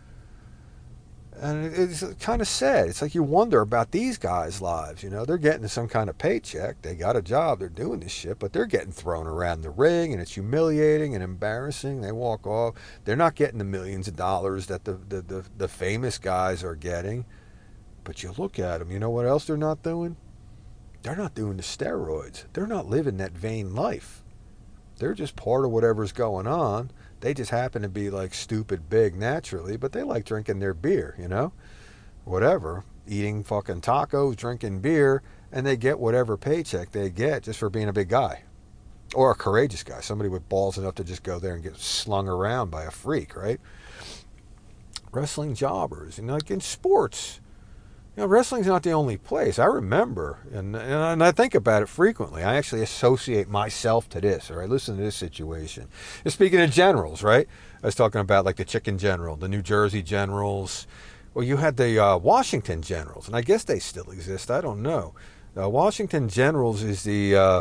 And it's kind of sad. It's like you wonder about these guys' lives. You know, they're getting some kind of paycheck. They got a job. They're doing this shit, but they're getting thrown around the ring, and it's humiliating and embarrassing. They walk off. They're not getting the millions of dollars that the, the, the, the famous guys are getting. But you look at them, you know what else they're not doing? They're not doing the steroids. They're not living that vain life. They're just part of whatever's going on. They just happen to be like stupid big naturally, but they like drinking their beer, you know? Whatever. Eating fucking tacos, drinking beer, and they get whatever paycheck they get just for being a big guy. Or a courageous guy. Somebody with balls enough to just go there and get slung around by a freak, right? Wrestling jobbers. And like in sports, you know, wrestling's not the only place. I remember, and, and I think about it frequently. I actually associate myself to this, all right? Listen to this situation. And speaking of generals, right? I was talking about like the Chicken General, the New Jersey Generals. Well, you had the uh, Washington Generals, and I guess they still exist. I don't know. The Washington Generals is the uh,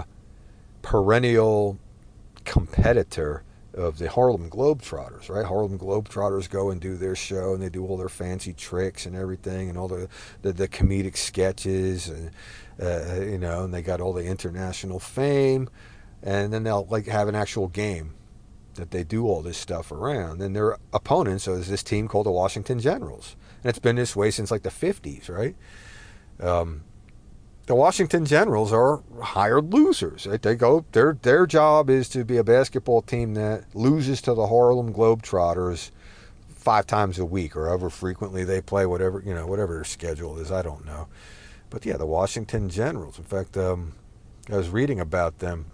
perennial competitor of the Harlem Globetrotters, right? Harlem Globetrotters go and do their show, and they do all their fancy tricks and everything, and all the the, the comedic sketches, and uh, you know, and they got all the international fame, and then they'll like have an actual game that they do all this stuff around. And their opponents is this team called the Washington Generals, and it's been this way since like the fifties, right? Um, The Washington Generals are hired losers. Right? They go. Their their job is to be a basketball team that loses to the Harlem Globetrotters five times a week, or however frequently they play. Whatever you know, whatever their schedule is, I don't know. But yeah, the Washington Generals. In fact, um, I was reading about them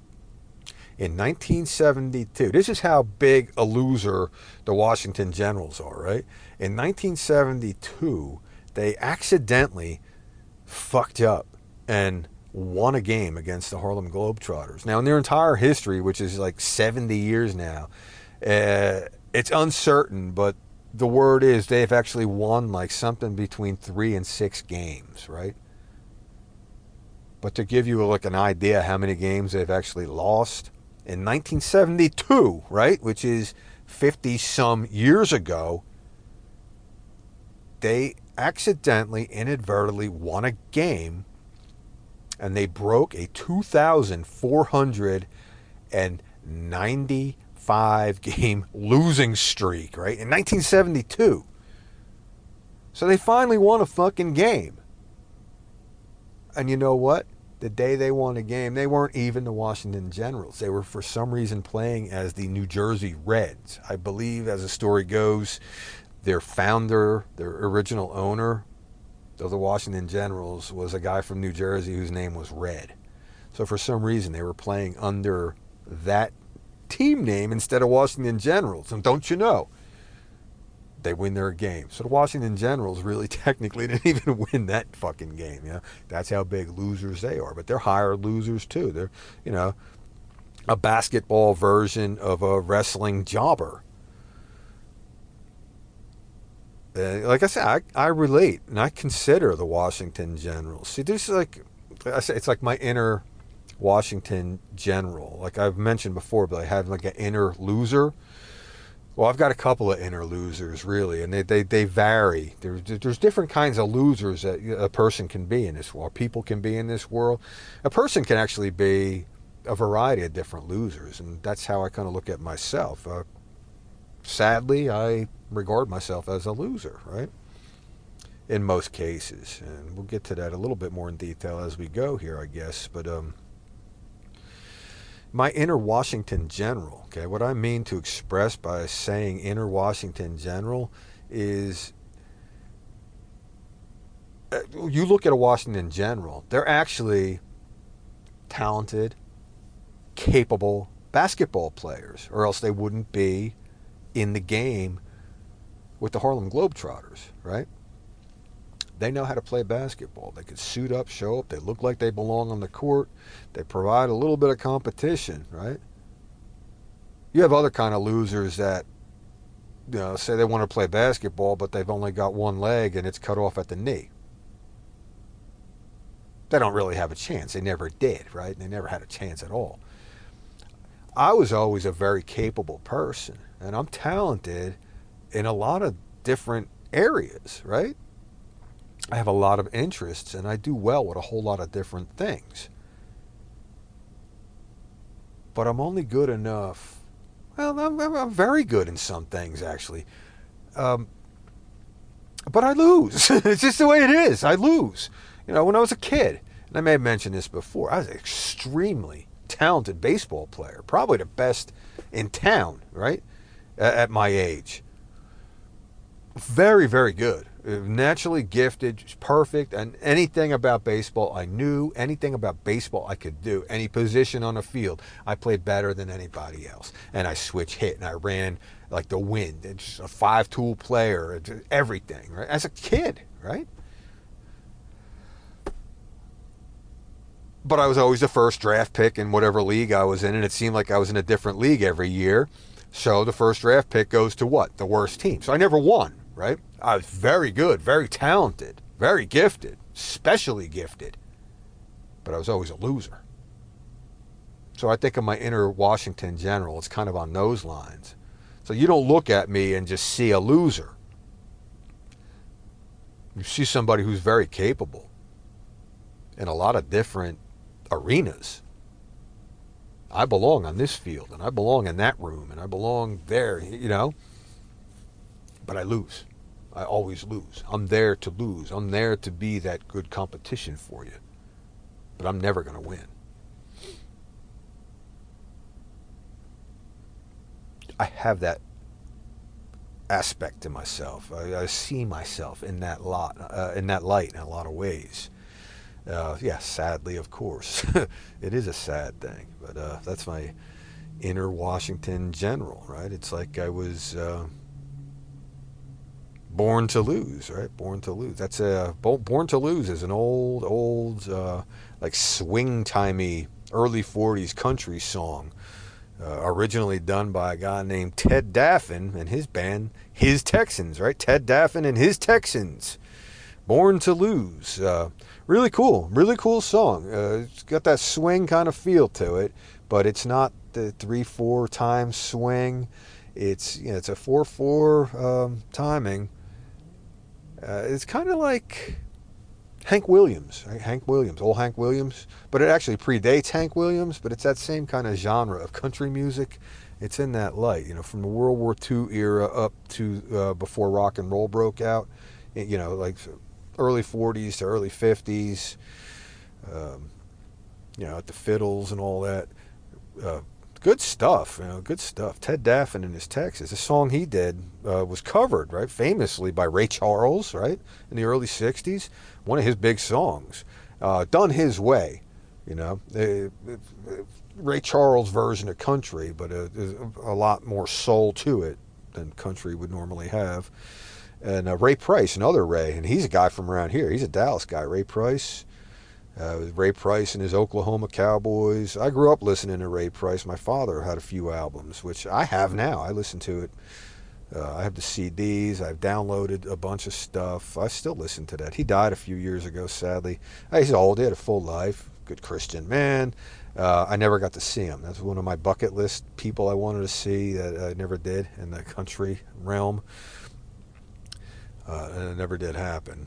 in nineteen seventy-two. This is how big a loser the Washington Generals are. Right? In nineteen seventy-two, they accidentally fucked up and won a game against the Harlem Globetrotters. Now, in their entire history, which is like seventy years now, uh, it's uncertain, but the word is they've actually won like something between three and six games, right? But to give you like an idea how many games they've actually lost, in nineteen seventy-two, right, which is fifty-some years ago, they accidentally, inadvertently won a game, and they broke a two thousand four hundred ninety-five game losing streak, right? In nineteen seventy-two. So they finally won a fucking game. And you know what? The day they won a game, they weren't even the Washington Generals. They were, for some reason, playing as the New Jersey Reds. I believe, as the story goes, their founder, their original owner of the Washington Generals was a guy from New Jersey whose name was Red. So for some reason they were playing under that team name instead of Washington Generals. And don't you know, they win their game. So the Washington Generals really technically didn't even win that fucking game. You know? That's how big losers they are. But they're higher losers too. They're, you know, a basketball version of a wrestling jobber. Uh, like I said, I, I relate and I consider the Washington Generals. See, there's like, I say, it's like my inner Washington General. Like I've mentioned before, but I have like an inner loser. Well, I've got a couple of inner losers, really, and they, they, they vary. There's, there's different kinds of losers that a person can be in this world, people can be in this world. A person can actually be a variety of different losers, and that's how I kind of look at myself. Uh, sadly, I regard myself as a loser, right? In most cases, and we'll get to that a little bit more in detail as we go here, I guess, but um, my inner Washington General, okay, what I mean to express by saying inner Washington General is, uh, you look at a Washington General, they're actually talented, capable basketball players, or else they wouldn't be in the game with the Harlem Globetrotters, right? They know how to play basketball. They can suit up, show up. They look like they belong on the court. They provide a little bit of competition, right? You have other kind of losers that, you know, say they want to play basketball, but they've only got one leg and it's cut off at the knee. They don't really have a chance. They never did, right? They never had a chance at all. I was always a very capable person, and I'm talented in a lot of different areas, right? I have a lot of interests, and I do well with a whole lot of different things. But I'm only good enough. Well, I'm, I'm very good in some things, actually. Um, but I lose. It's just the way it is. I lose. You know, when I was a kid, and I may have mentioned this before, I was an extremely talented baseball player, probably the best in town, right, at my age. Very, very good. Naturally gifted, perfect, and anything about baseball I knew, anything about baseball I could do, any position on the field, I played better than anybody else. And I switch hit, and I ran like the wind. It's a five-tool player, everything, right? As a kid, right? But I was always the first draft pick in whatever league I was in, and it seemed like I was in a different league every year. So the first draft pick goes to what? The worst team. So I never won, right? I was very good, very talented, very gifted, specially gifted. But I was always a loser. So I think of my inner Washington General, it's kind of on those lines. So you don't look at me and just see a loser. You see somebody who's very capable in a lot of different arenas. I belong on this field, and I belong in that room, and I belong there, you know. But I lose. I always lose. I'm there to lose. I'm there to be that good competition for you. But I'm never going to win. I have that aspect to myself. I, I see myself in that lot, uh, in that light in a lot of ways. Uh, yeah, sadly, of course. It is a sad thing, but uh, that's my inner Washington General, right? It's like I was uh, born to lose, right? Born to lose. That's a Born to Lose is an old, old, uh, like swing-timey early forties country song, uh, originally done by a guy named Ted Daffin and his band, His Texans, right? Ted Daffin and His Texans. Born to Lose. Uh, really cool. Really cool song. Uh, it's got that swing kind of feel to it, but it's not the three four time swing. It's, you know, it's a four four um, timing. Uh, it's kind of like Hank Williams. Right? Hank Williams. Old Hank Williams. But it actually predates Hank Williams, but it's that same kind of genre of country music. It's in that light. You know, from the World War Two era up to uh, before rock and roll broke out. You know, like early forties to early fifties, um, you know, at the fiddles and all that. Uh, good stuff, you know, good stuff. Ted Daffin and His Texans. The song he did uh, was covered, right, famously by Ray Charles, right, in the early sixties. One of his big songs, uh, done his way, you know. Uh, Ray Charles' version of country, but uh, there's a lot more soul to it than country would normally have. And uh, Ray Price, another Ray, and he's a guy from around here. He's a Dallas guy, Ray Price. Uh, Ray Price and his Oklahoma Cowboys. I grew up listening to Ray Price. My father had a few albums, which I have now. I listen to it Uh, I have the C Ds. I've downloaded a bunch of stuff. I still listen to that. He died a few years ago, sadly. He's old. He had a full life. Good Christian man. Uh, I never got to see him. That's one of my bucket list people I wanted to see that I never did in the country realm. Uh, and it never did happen.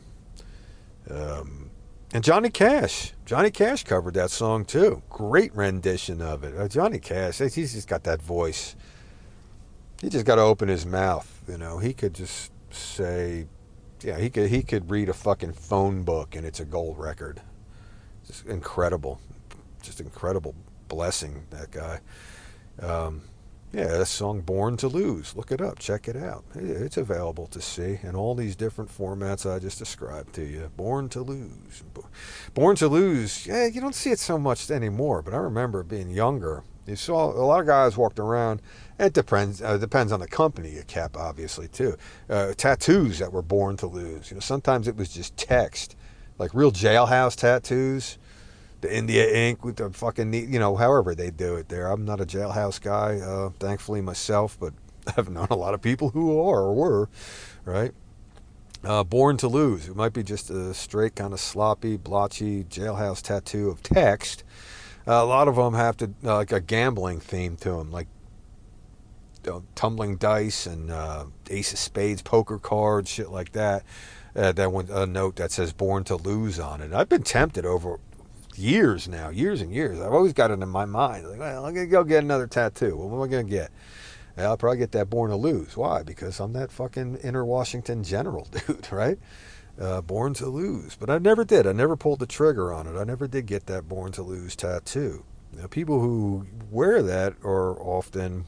Um, and Johnny Cash. Johnny Cash covered that song too. Great rendition of it. Uh, Johnny Cash, he's just got that voice. He just got to open his mouth, you know. He could just say, yeah, he could he could read a fucking phone book and it's a gold record. Just incredible. Just incredible blessing, that guy. Um, yeah, that song Born to Lose. Look it up. Check it out. It's available to see in all these different formats I just described to you. Born to Lose. Born to Lose, yeah, you don't see it so much anymore, but I remember being younger. You saw a lot of guys walked around. It depends. Uh, depends on the company you kept, obviously, too. Uh, tattoos that were born to lose. You know, sometimes it was just text, like real jailhouse tattoos. The India ink with the fucking, you know, however they do it there. I'm not a jailhouse guy, uh, thankfully myself, but I've known a lot of people who are or were, right? Uh, born to lose. It might be just a straight kind of sloppy, blotchy jailhouse tattoo of text. Uh, a lot of them have to uh, like a gambling theme to them, like uh, tumbling dice and uh, ace of spades, poker cards, shit like that. Uh, that one, a note that says "born to lose" on it. I've been tempted over years now, years and years. I've always got it in my mind. Like, well, I'm gonna go get another tattoo. Well, what am I gonna get? Yeah, I'll probably get that "born to lose." Why? Because I'm that fucking inner Washington general dude, right? Uh, born to lose. But I never did. I never pulled the trigger on it. I never did get that Born to Lose tattoo. Now, people who wear that are often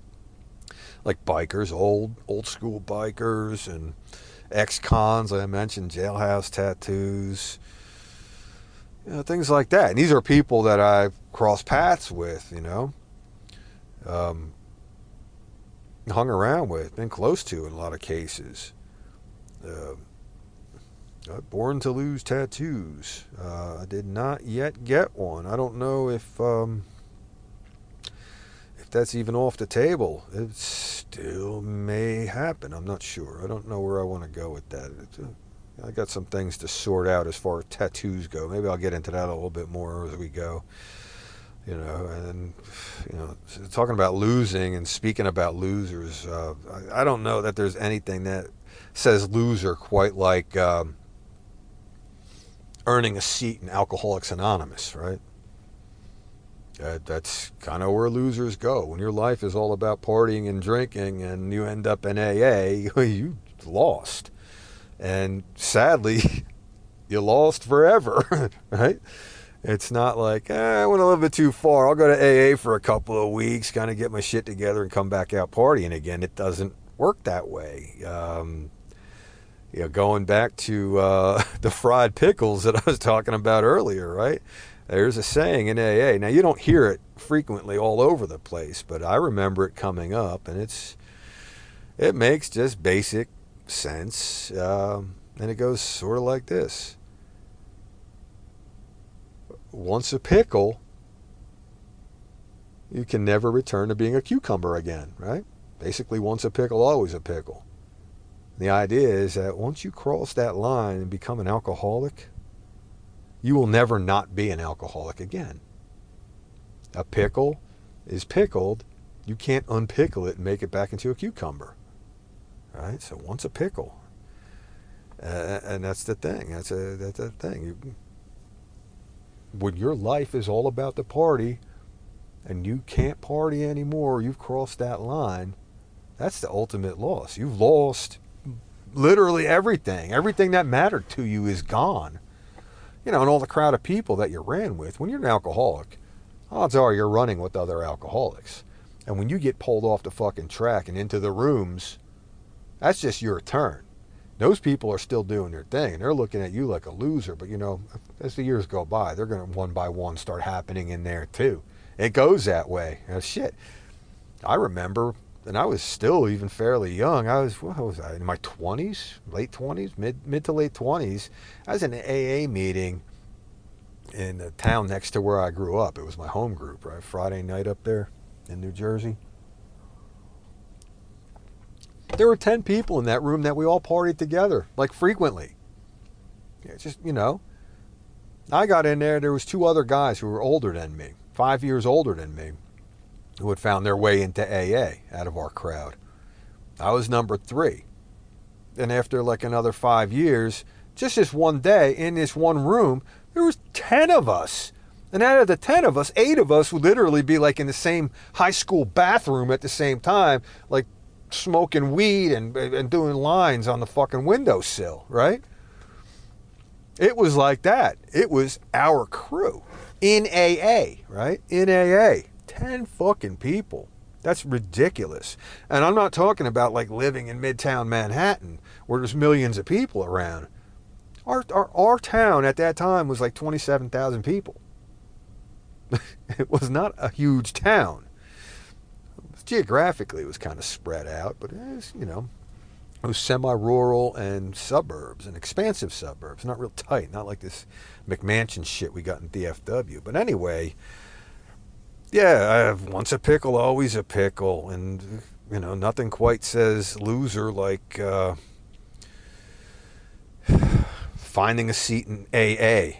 like bikers, old old school bikers and ex-cons, like I mentioned, jailhouse tattoos, you know, things like that. And these are people that I've crossed paths with, you know, um, hung around with, been close to in a lot of cases. Uh, Uh, Born to Lose tattoos. Uh, I did not yet get one. I don't know if um, if that's even off the table. It still may happen. I'm not sure. I don't know where I want to go with that. It's a, I got some things to sort out as far as tattoos go. Maybe I'll get into that a little bit more as we go. You know, and you know, talking about losing and speaking about losers. Uh, I, I don't know that there's anything that says loser quite like. Um, earning a seat in Alcoholics Anonymous, right? Uh, that's kind of where losers go. When your life is all about partying and drinking and you end up in A A, you lost. And sadly, you lost forever, right? It's not like, eh, I went a little bit too far. I'll go to A A for a couple of weeks, kind of get my shit together and come back out partying again. It doesn't work that way. Um, You know, going back to uh, the fried pickles that I was talking about earlier, right? There's a saying in A A. Now, you don't hear it frequently all over the place, but I remember it coming up, and it's it makes just basic sense. Um, and it goes sort of like this. Once a pickle, you can never return to being a cucumber again, right? Basically, once a pickle, always a pickle. The idea is that once you cross that line and become an alcoholic, you will never not be an alcoholic again. A pickle is pickled. You can't unpickle it and make it back into a cucumber. All right? So once a pickle. Uh, and that's the thing. That's a that's the thing. You, when your life is all about the party and you can't party anymore, you've crossed that line, that's the ultimate loss. You've lost literally everything. Everything that mattered to you is gone. You know, and all the crowd of people that you ran with. When you're an alcoholic, odds are you're running with other alcoholics. And when you get pulled off the fucking track and into the rooms, that's just your turn. Those people are still doing their thing, and they're looking at you like a loser. But, you know, as the years go by, they're going to one by one start happening in there, too. It goes that way. You know, shit. I remember... And I was still even fairly young. I was, what was I, in my twenties, late twenties, mid mid to late twenties. I was in an A A meeting in the town next to where I grew up. It was my home group, right? Friday night up there in New Jersey. There were ten people in that room that we all partied together, like frequently. Yeah, just, you know. I got in there, there was two other guys who were older than me, five years older than me, who had found their way into A A out of our crowd. I was number three. And after like another five years, just this one day in this one room, there was ten of us. And out of the ten of us, eight of us would literally be like in the same high school bathroom at the same time, like smoking weed and, and doing lines on the fucking windowsill, right? It was like that. It was our crew in A A, right? In A A. ten fucking people. That's ridiculous. And I'm not talking about like living in Midtown Manhattan where there's millions of people around. Our, our, our town at that time was like twenty-seven thousand people. It was not a huge town. Geographically, it was kind of spread out, but it was, you know, it was semi-rural and suburbs and expansive suburbs, not real tight, not like this McMansion shit we got in D F W. But anyway, yeah, I have once a pickle, always a pickle, and you know, nothing quite says loser like uh, finding a seat in A A.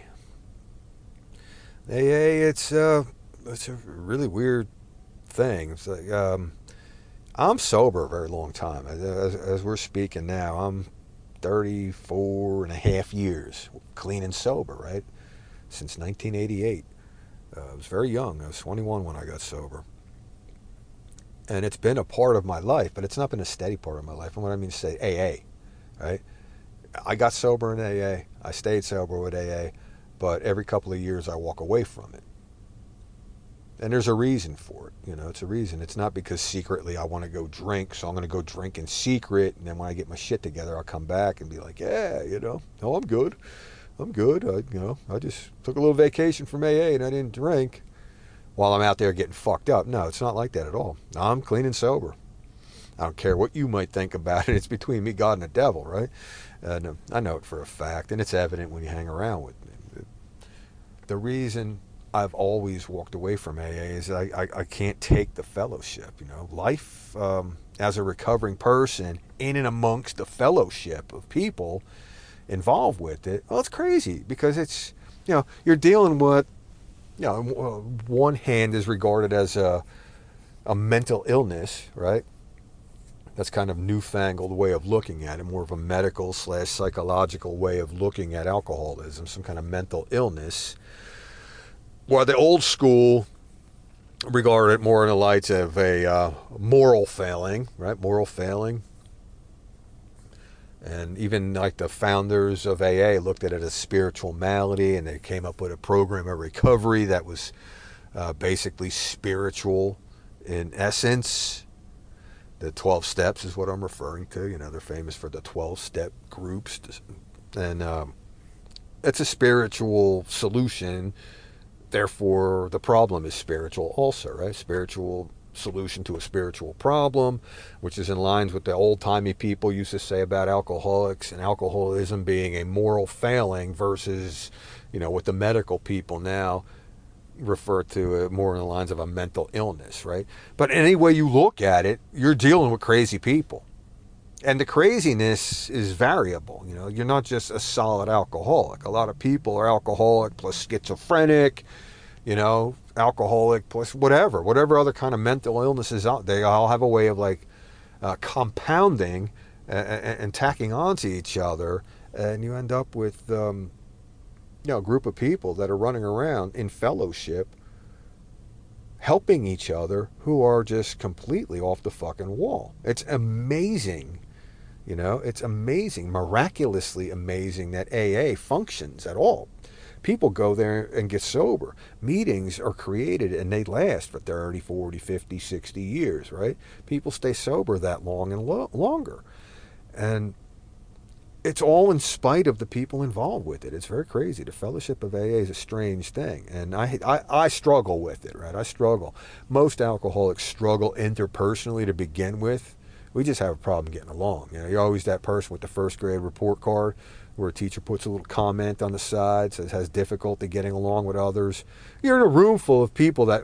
A A, it's uh, it's a really weird thing. It's like um, I'm sober a very long time. As, as we're speaking now, I'm thirty-four and a half years clean and sober, right? Since nineteen eighty-eight. Uh, I was very young. I was twenty-one when I got sober. And it's been a part of my life, but it's not been a steady part of my life. And what I mean to say, A A, right? I got sober in A A. I stayed sober with A A. But every couple of years I walk away from it. And there's a reason for it. You know, it's a reason. It's not because secretly I want to go drink, so I'm going to go drink in secret. And then when I get my shit together, I'll come back and be like, yeah, you know, no, I'm good. I'm good. I, you know, I just took a little vacation from A A and I didn't drink while I'm out there getting fucked up. No, it's not like that at all. I'm clean and sober. I don't care what you might think about it. It's between me, God, and the devil, right? And uh, I know it for a fact, and it's evident when you hang around with me. The reason I've always walked away from A A is I, I, I can't take the fellowship. You know, life um, as a recovering person in and amongst the fellowship of people involved with it, well, it's crazy because it's, you know, you're dealing with, you know, one hand is regarded as a, a mental illness, right? That's kind of newfangled way of looking at it, more of a medical slash psychological way of looking at alcoholism, some kind of mental illness. While the old school regarded it more in the lights of a uh, moral failing, right? Moral failing. And even like the founders of A A looked at it as spiritual malady, and they came up with a program of recovery that was uh, basically spiritual in essence. The twelve steps is what I'm referring to. You know, they're famous for the twelve-step groups. And um, it's a spiritual solution. Therefore, the problem is spiritual also, right? Spiritual solution to a spiritual problem, which is in line with the old-timey people used to say about alcoholics and alcoholism being a moral failing versus, you know, what the medical people now refer to it more in the lines of a mental illness, right? But any way you look at it, you're dealing with crazy people. And the craziness is variable. You know, you're not just a solid alcoholic. A lot of people are alcoholic plus schizophrenic, you know, alcoholic plus whatever, whatever other kind of mental illnesses out. They all have a way of like uh, compounding and, and tacking onto each other, and you end up with um, you know, a group of people that are running around in fellowship, helping each other, who are just completely off the fucking wall. It's amazing. You know, it's amazing, miraculously amazing that A A functions at all. People go there and get sober. Meetings are created and they last for thirty, forty, fifty, sixty years, right? People stay sober that long and lo- longer. And it's all in spite of the people involved with it. It's very crazy. The fellowship of A A is a strange thing. And I, I, I struggle with it, right? I struggle. Most alcoholics struggle interpersonally to begin with. We just have a problem getting along. You know, you're always that person with the first grade report card where a teacher puts a little comment on the side, says has difficulty getting along with others. You're in a room full of people that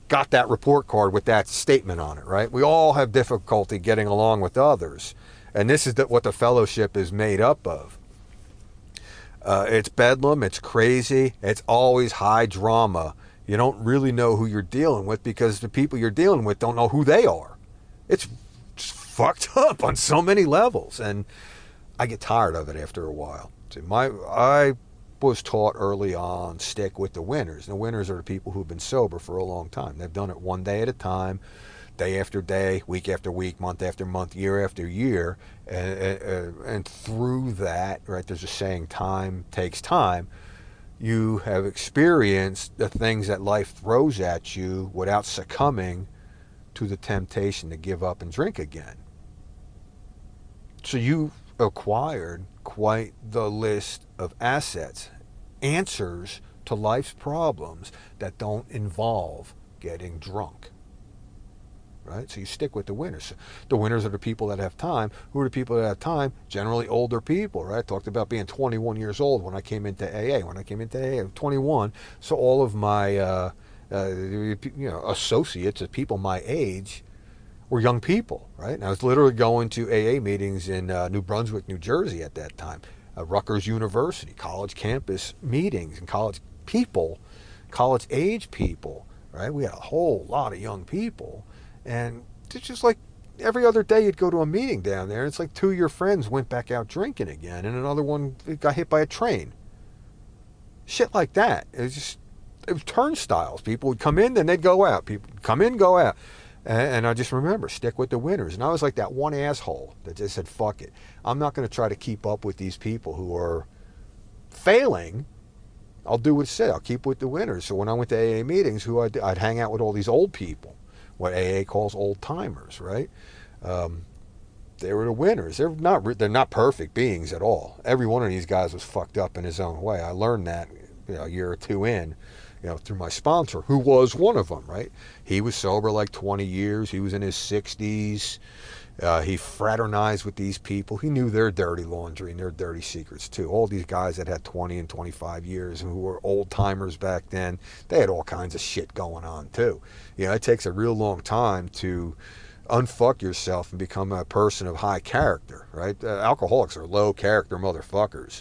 got that report card with that statement on it, right? We all have difficulty getting along with others. And this is the, what the fellowship is made up of. Uh, it's bedlam, it's crazy, it's always high drama. You don't really know who you're dealing with because the people you're dealing with don't know who they are. It's just fucked up on so many levels. And I get tired of it after a while. See, my, I was taught early on, stick with the winners. And the winners are the people who've been sober for a long time. They've done it one day at a time, day after day, week after week, month after month, year after year. And, and, and through that, right, there's a saying, time takes time. You have experienced the things that life throws at you without succumbing to the temptation to give up and drink again. So you acquired quite the list of assets, answers to life's problems that don't involve getting drunk. Right? So you stick with the winners. The winners are the people that have time. Who are the people that have time? Generally older people, right? I talked about being twenty-one years old when I came into A A. When I came into A A, I was twenty-one. So all of my uh, uh, you know, associates, people my age, were young people, right? And I was literally going to A A meetings in uh, New Brunswick, New Jersey at that time. Uh, Rutgers University, college campus meetings, and college people, college age people, right? We had a whole lot of young people. And it's just like every other day you'd go to a meeting down there. It's like two of your friends went back out drinking again, and another one got hit by a train. Shit like that. It was just it was turnstiles. People would come in, then they'd go out. People would come in, go out. And, and I just remember, stick with the winners. And I was like that one asshole that just said, fuck it. I'm not going to try to keep up with these people who are failing. I'll do what it said. I'll keep with the winners. So when I went to A A meetings, who I'd, I'd hang out with all these old people. What A A calls old timers, right? Um, they were the winners. They're not they're not perfect beings at all. Every one of these guys was fucked up in his own way. I learned that, you know, a year or two in, you know, through my sponsor, who was one of them, right? He was sober like twenty years. He was in his sixties. Uh, he fraternized with these people. He knew their dirty laundry and their dirty secrets too. All these guys that had twenty and twenty-five years and who were old timers back then, they had all kinds of shit going on too. You know, it takes a real long time to unfuck yourself and become a person of high character, right? Uh, alcoholics are low character motherfuckers.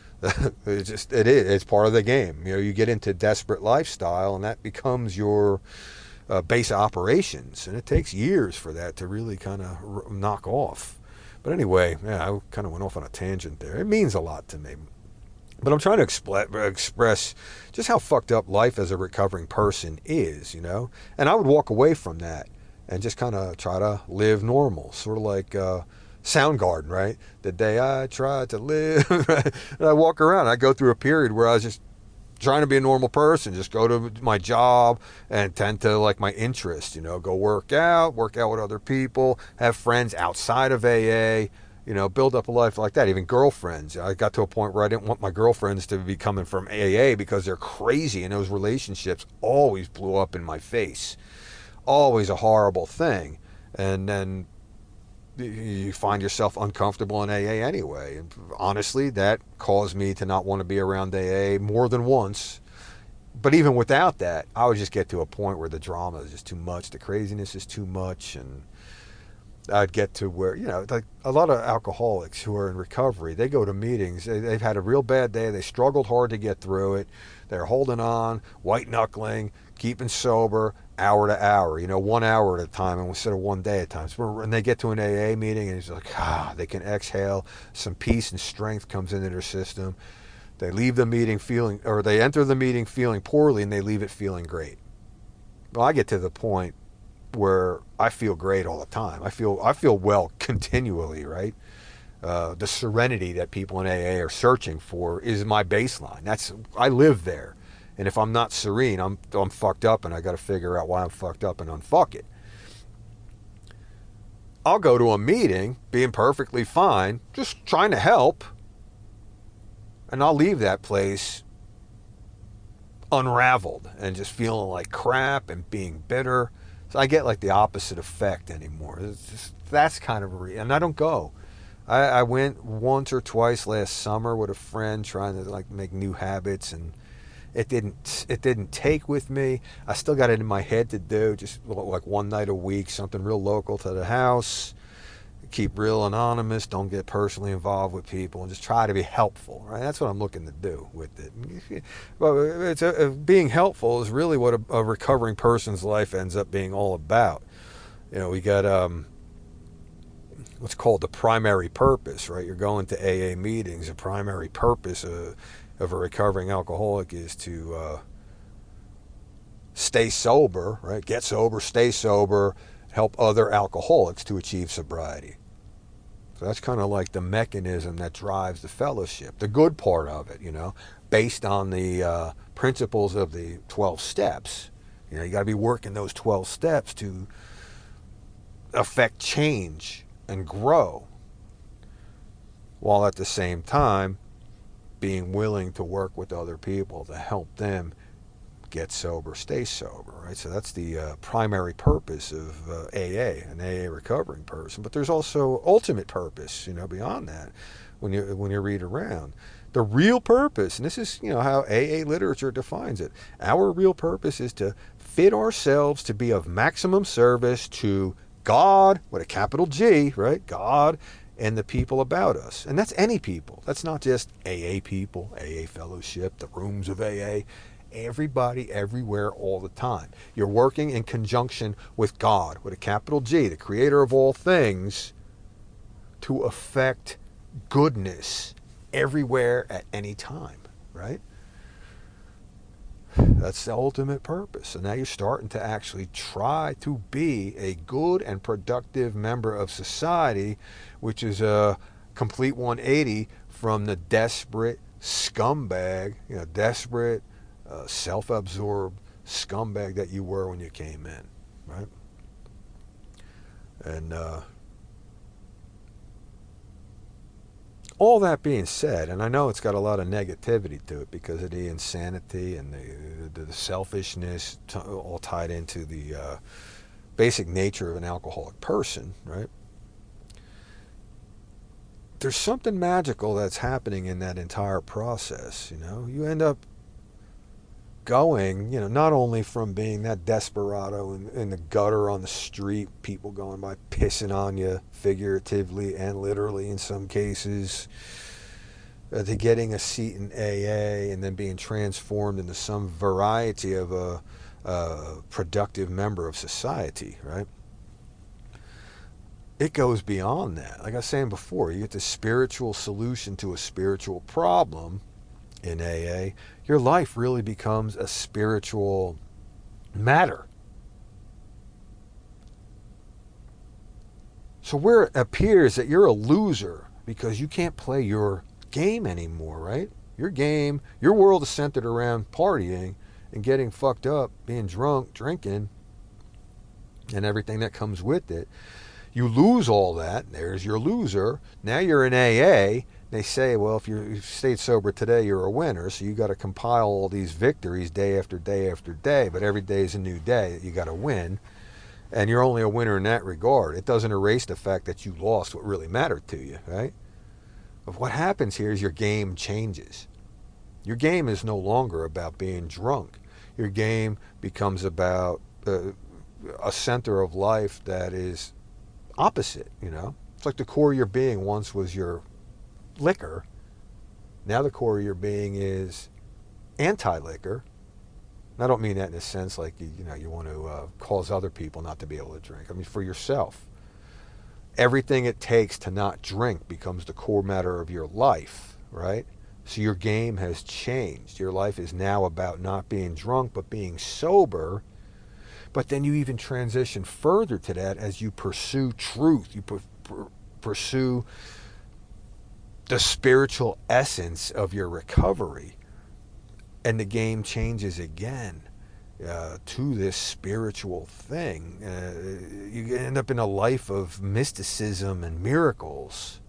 It's just, it is. It's part of the game. You know, you get into desperate lifestyle and that becomes your Uh, base operations, and it takes years for that to really kind of r- knock off. But anyway, yeah, I kind of went off on a tangent there. It means a lot to me. But I'm trying to expl- express just how fucked up life as a recovering person is, you know? And I would walk away from that and just kind of try to live normal, sort of like uh, Soundgarden, right? The day I tried to live, right? And I walk around, I go through a period where I was just trying to be a normal person, just go to my job and tend to like my interest, you know, go work out, work out with other people, have friends outside of A A, you know, build up a life like that. Even girlfriends. I got to a point where I didn't want my girlfriends to be coming from A A because they're crazy and those relationships always blew up in my face. Always a horrible thing. And then you find yourself uncomfortable in A A anyway. And honestly, that caused me to not want to be around A A more than once. But even without that, I would just get to a point where the drama is just too much, the craziness is too much, and I'd get to where, you know, like a lot of alcoholics who are in recovery, they go to meetings, they, they've had a real bad day, they struggled hard to get through it, they're holding on, white-knuckling, keeping sober, hour to hour, you know, one hour at a time instead of one day at a time. So when they get to an A A meeting and it's like, ah, they can exhale, some peace and strength comes into their system. They leave the meeting feeling, or they enter the meeting feeling poorly and they leave it feeling great. Well, I get to the point where I feel great all the time. I feel I feel well continually, right? Uh, the serenity that people in A A are searching for is my baseline. That's I live there. And if I'm not serene, I'm I'm fucked up, and I got to figure out why I'm fucked up and unfuck it. I'll go to a meeting being perfectly fine, just trying to help, and I'll leave that place unraveled and just feeling like crap and being bitter. So I get like the opposite effect anymore. It's just, that's kind of a re- and I don't go. I, I went once or twice last summer with a friend trying to like make new habits, and It didn't it didn't take with me. I still got it in my head to do, just like one night a week, something real local to the house. Keep real anonymous, don't get personally involved with people, and just try to be helpful, right? That's what I'm looking to do with it. Well, it's a, being helpful is really what a, a recovering person's life ends up being all about. You know, we got um, what's called the primary purpose, right? You're going to A A meetings. The primary purpose of, of a recovering alcoholic is to uh, stay sober, right? Get sober, stay sober, help other alcoholics to achieve sobriety. So that's kind of like the mechanism that drives the fellowship, the good part of it, you know, based on the uh, principles of the twelve steps. You know, you got to be working those twelve steps to affect change and grow, while at the same time being willing to work with other people to help them get sober, stay sober, right? So that's the uh, primary purpose of uh, A A, an A A recovering person. But there's also ultimate purpose, you know, beyond that. When you when you read around, the real purpose, and this is, you know, how A A literature defines it. Our real purpose is to fit ourselves to be of maximum service to God, with a capital G, right? God and the people about us. And that's any people. That's not just A A people, A A fellowship, the rooms of A A. Everybody, everywhere, all the time. You're working in conjunction with God, with a capital G, the creator of all things, to affect goodness everywhere at any time, right? That's the ultimate purpose. And now you're starting to actually try to be a good and productive member of society, which is a complete one eighty from the desperate scumbag, you know, desperate, Uh, self-absorbed scumbag that you were when you came in, right? And uh, all that being said, and I know it's got a lot of negativity to it because of the insanity and the, the, the selfishness t- all tied into the uh, basic nature of an alcoholic person, right? There's something magical that's happening in that entire process, you know? You end up going, you know, not only from being that desperado in, in the gutter on the street, people going by pissing on you figuratively and literally in some cases, uh, to getting a seat in A A and then being transformed into some variety of a, a productive member of society, right? It goes beyond that. Like I was saying before, you get the spiritual solution to a spiritual problem in A A. Your life really becomes a spiritual matter. So where it appears that you're a loser because you can't play your game anymore, right? Your game, your world is centered around partying and getting fucked up, being drunk, drinking, and everything that comes with it. You lose all that. There's your loser. Now you're in A A. They say, well, if you've stayed sober today, you're a winner. So you got to compile all these victories day after day after day. But every day is a new day that you got to win. And you're only a winner in that regard. It doesn't erase the fact that you lost what really mattered to you, right? But what happens here is your game changes. Your game is no longer about being drunk. Your game becomes about uh, a center of life that is opposite, you know? It's like the core of your being once was your liquor. Now the core of your being is anti-liquor. And I don't mean that in a sense like you, you know you want to uh, cause other people not to be able to drink. I mean for yourself. Everything it takes to not drink becomes the core matter of your life, right? So your game has changed. Your life is now about not being drunk but being sober. But then you even transition further to that as you pursue truth. You pu- pu- pursue the spiritual essence of your recovery. And the game changes again uh, to this spiritual thing. Uh, you end up in a life of mysticism and miracles.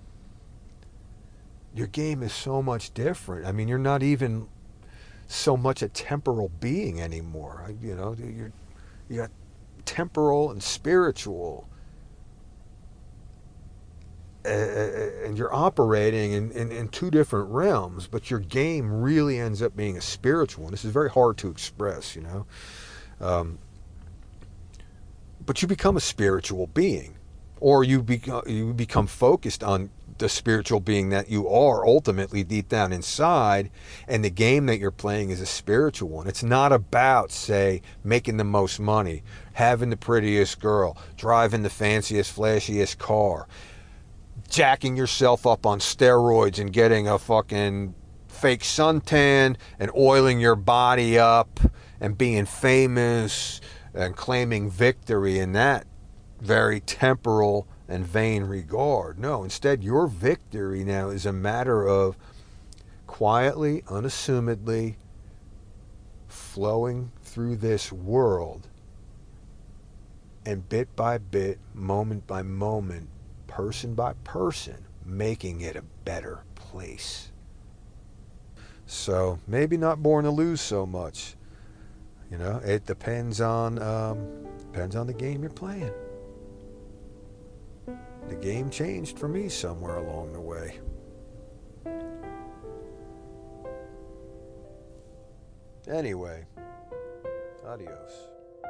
Your game is so much different. I mean, you're not even so much a temporal being anymore. You know, you're, you got temporal and spiritual and you're operating in, in, in two different realms, but your game really ends up being a spiritual one. This is very hard to express, you know. Um, but you become a spiritual being, or you become you become focused on the spiritual being that you are ultimately deep down inside, and the game that you're playing is a spiritual one. It's not about, say, making the most money, having the prettiest girl, driving the fanciest, flashiest car, jacking yourself up on steroids and getting a fucking fake suntan and oiling your body up and being famous and claiming victory in that very temporal and vain regard. No, instead, your victory now is a matter of quietly, unassumedly flowing through this world and bit by bit, moment by moment, person by person, making it a better place. So maybe not born to lose so much. You know, it depends on um, depends on the game you're playing. The game changed for me somewhere along the way. Anyway, adios.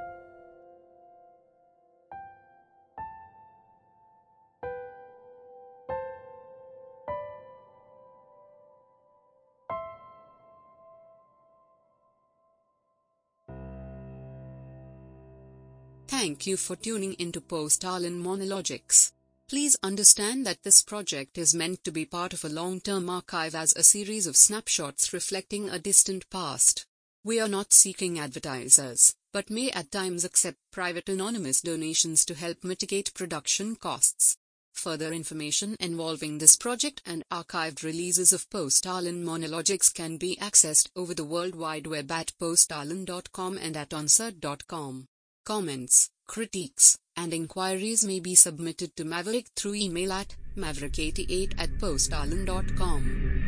Thank you for tuning into Post-Stalin Monologics. Please understand that this project is meant to be part of a long-term archive as a series of snapshots reflecting a distant past. We are not seeking advertisers, but may at times accept private anonymous donations to help mitigate production costs. Further information involving this project and archived releases of Post-Stalin Monologics can be accessed over the World Wide Web at post stalin dot com and at onsert dot com. Comments, critiques, and inquiries may be submitted to Maverick through email at maverick eighty-eight at post stalin dot com.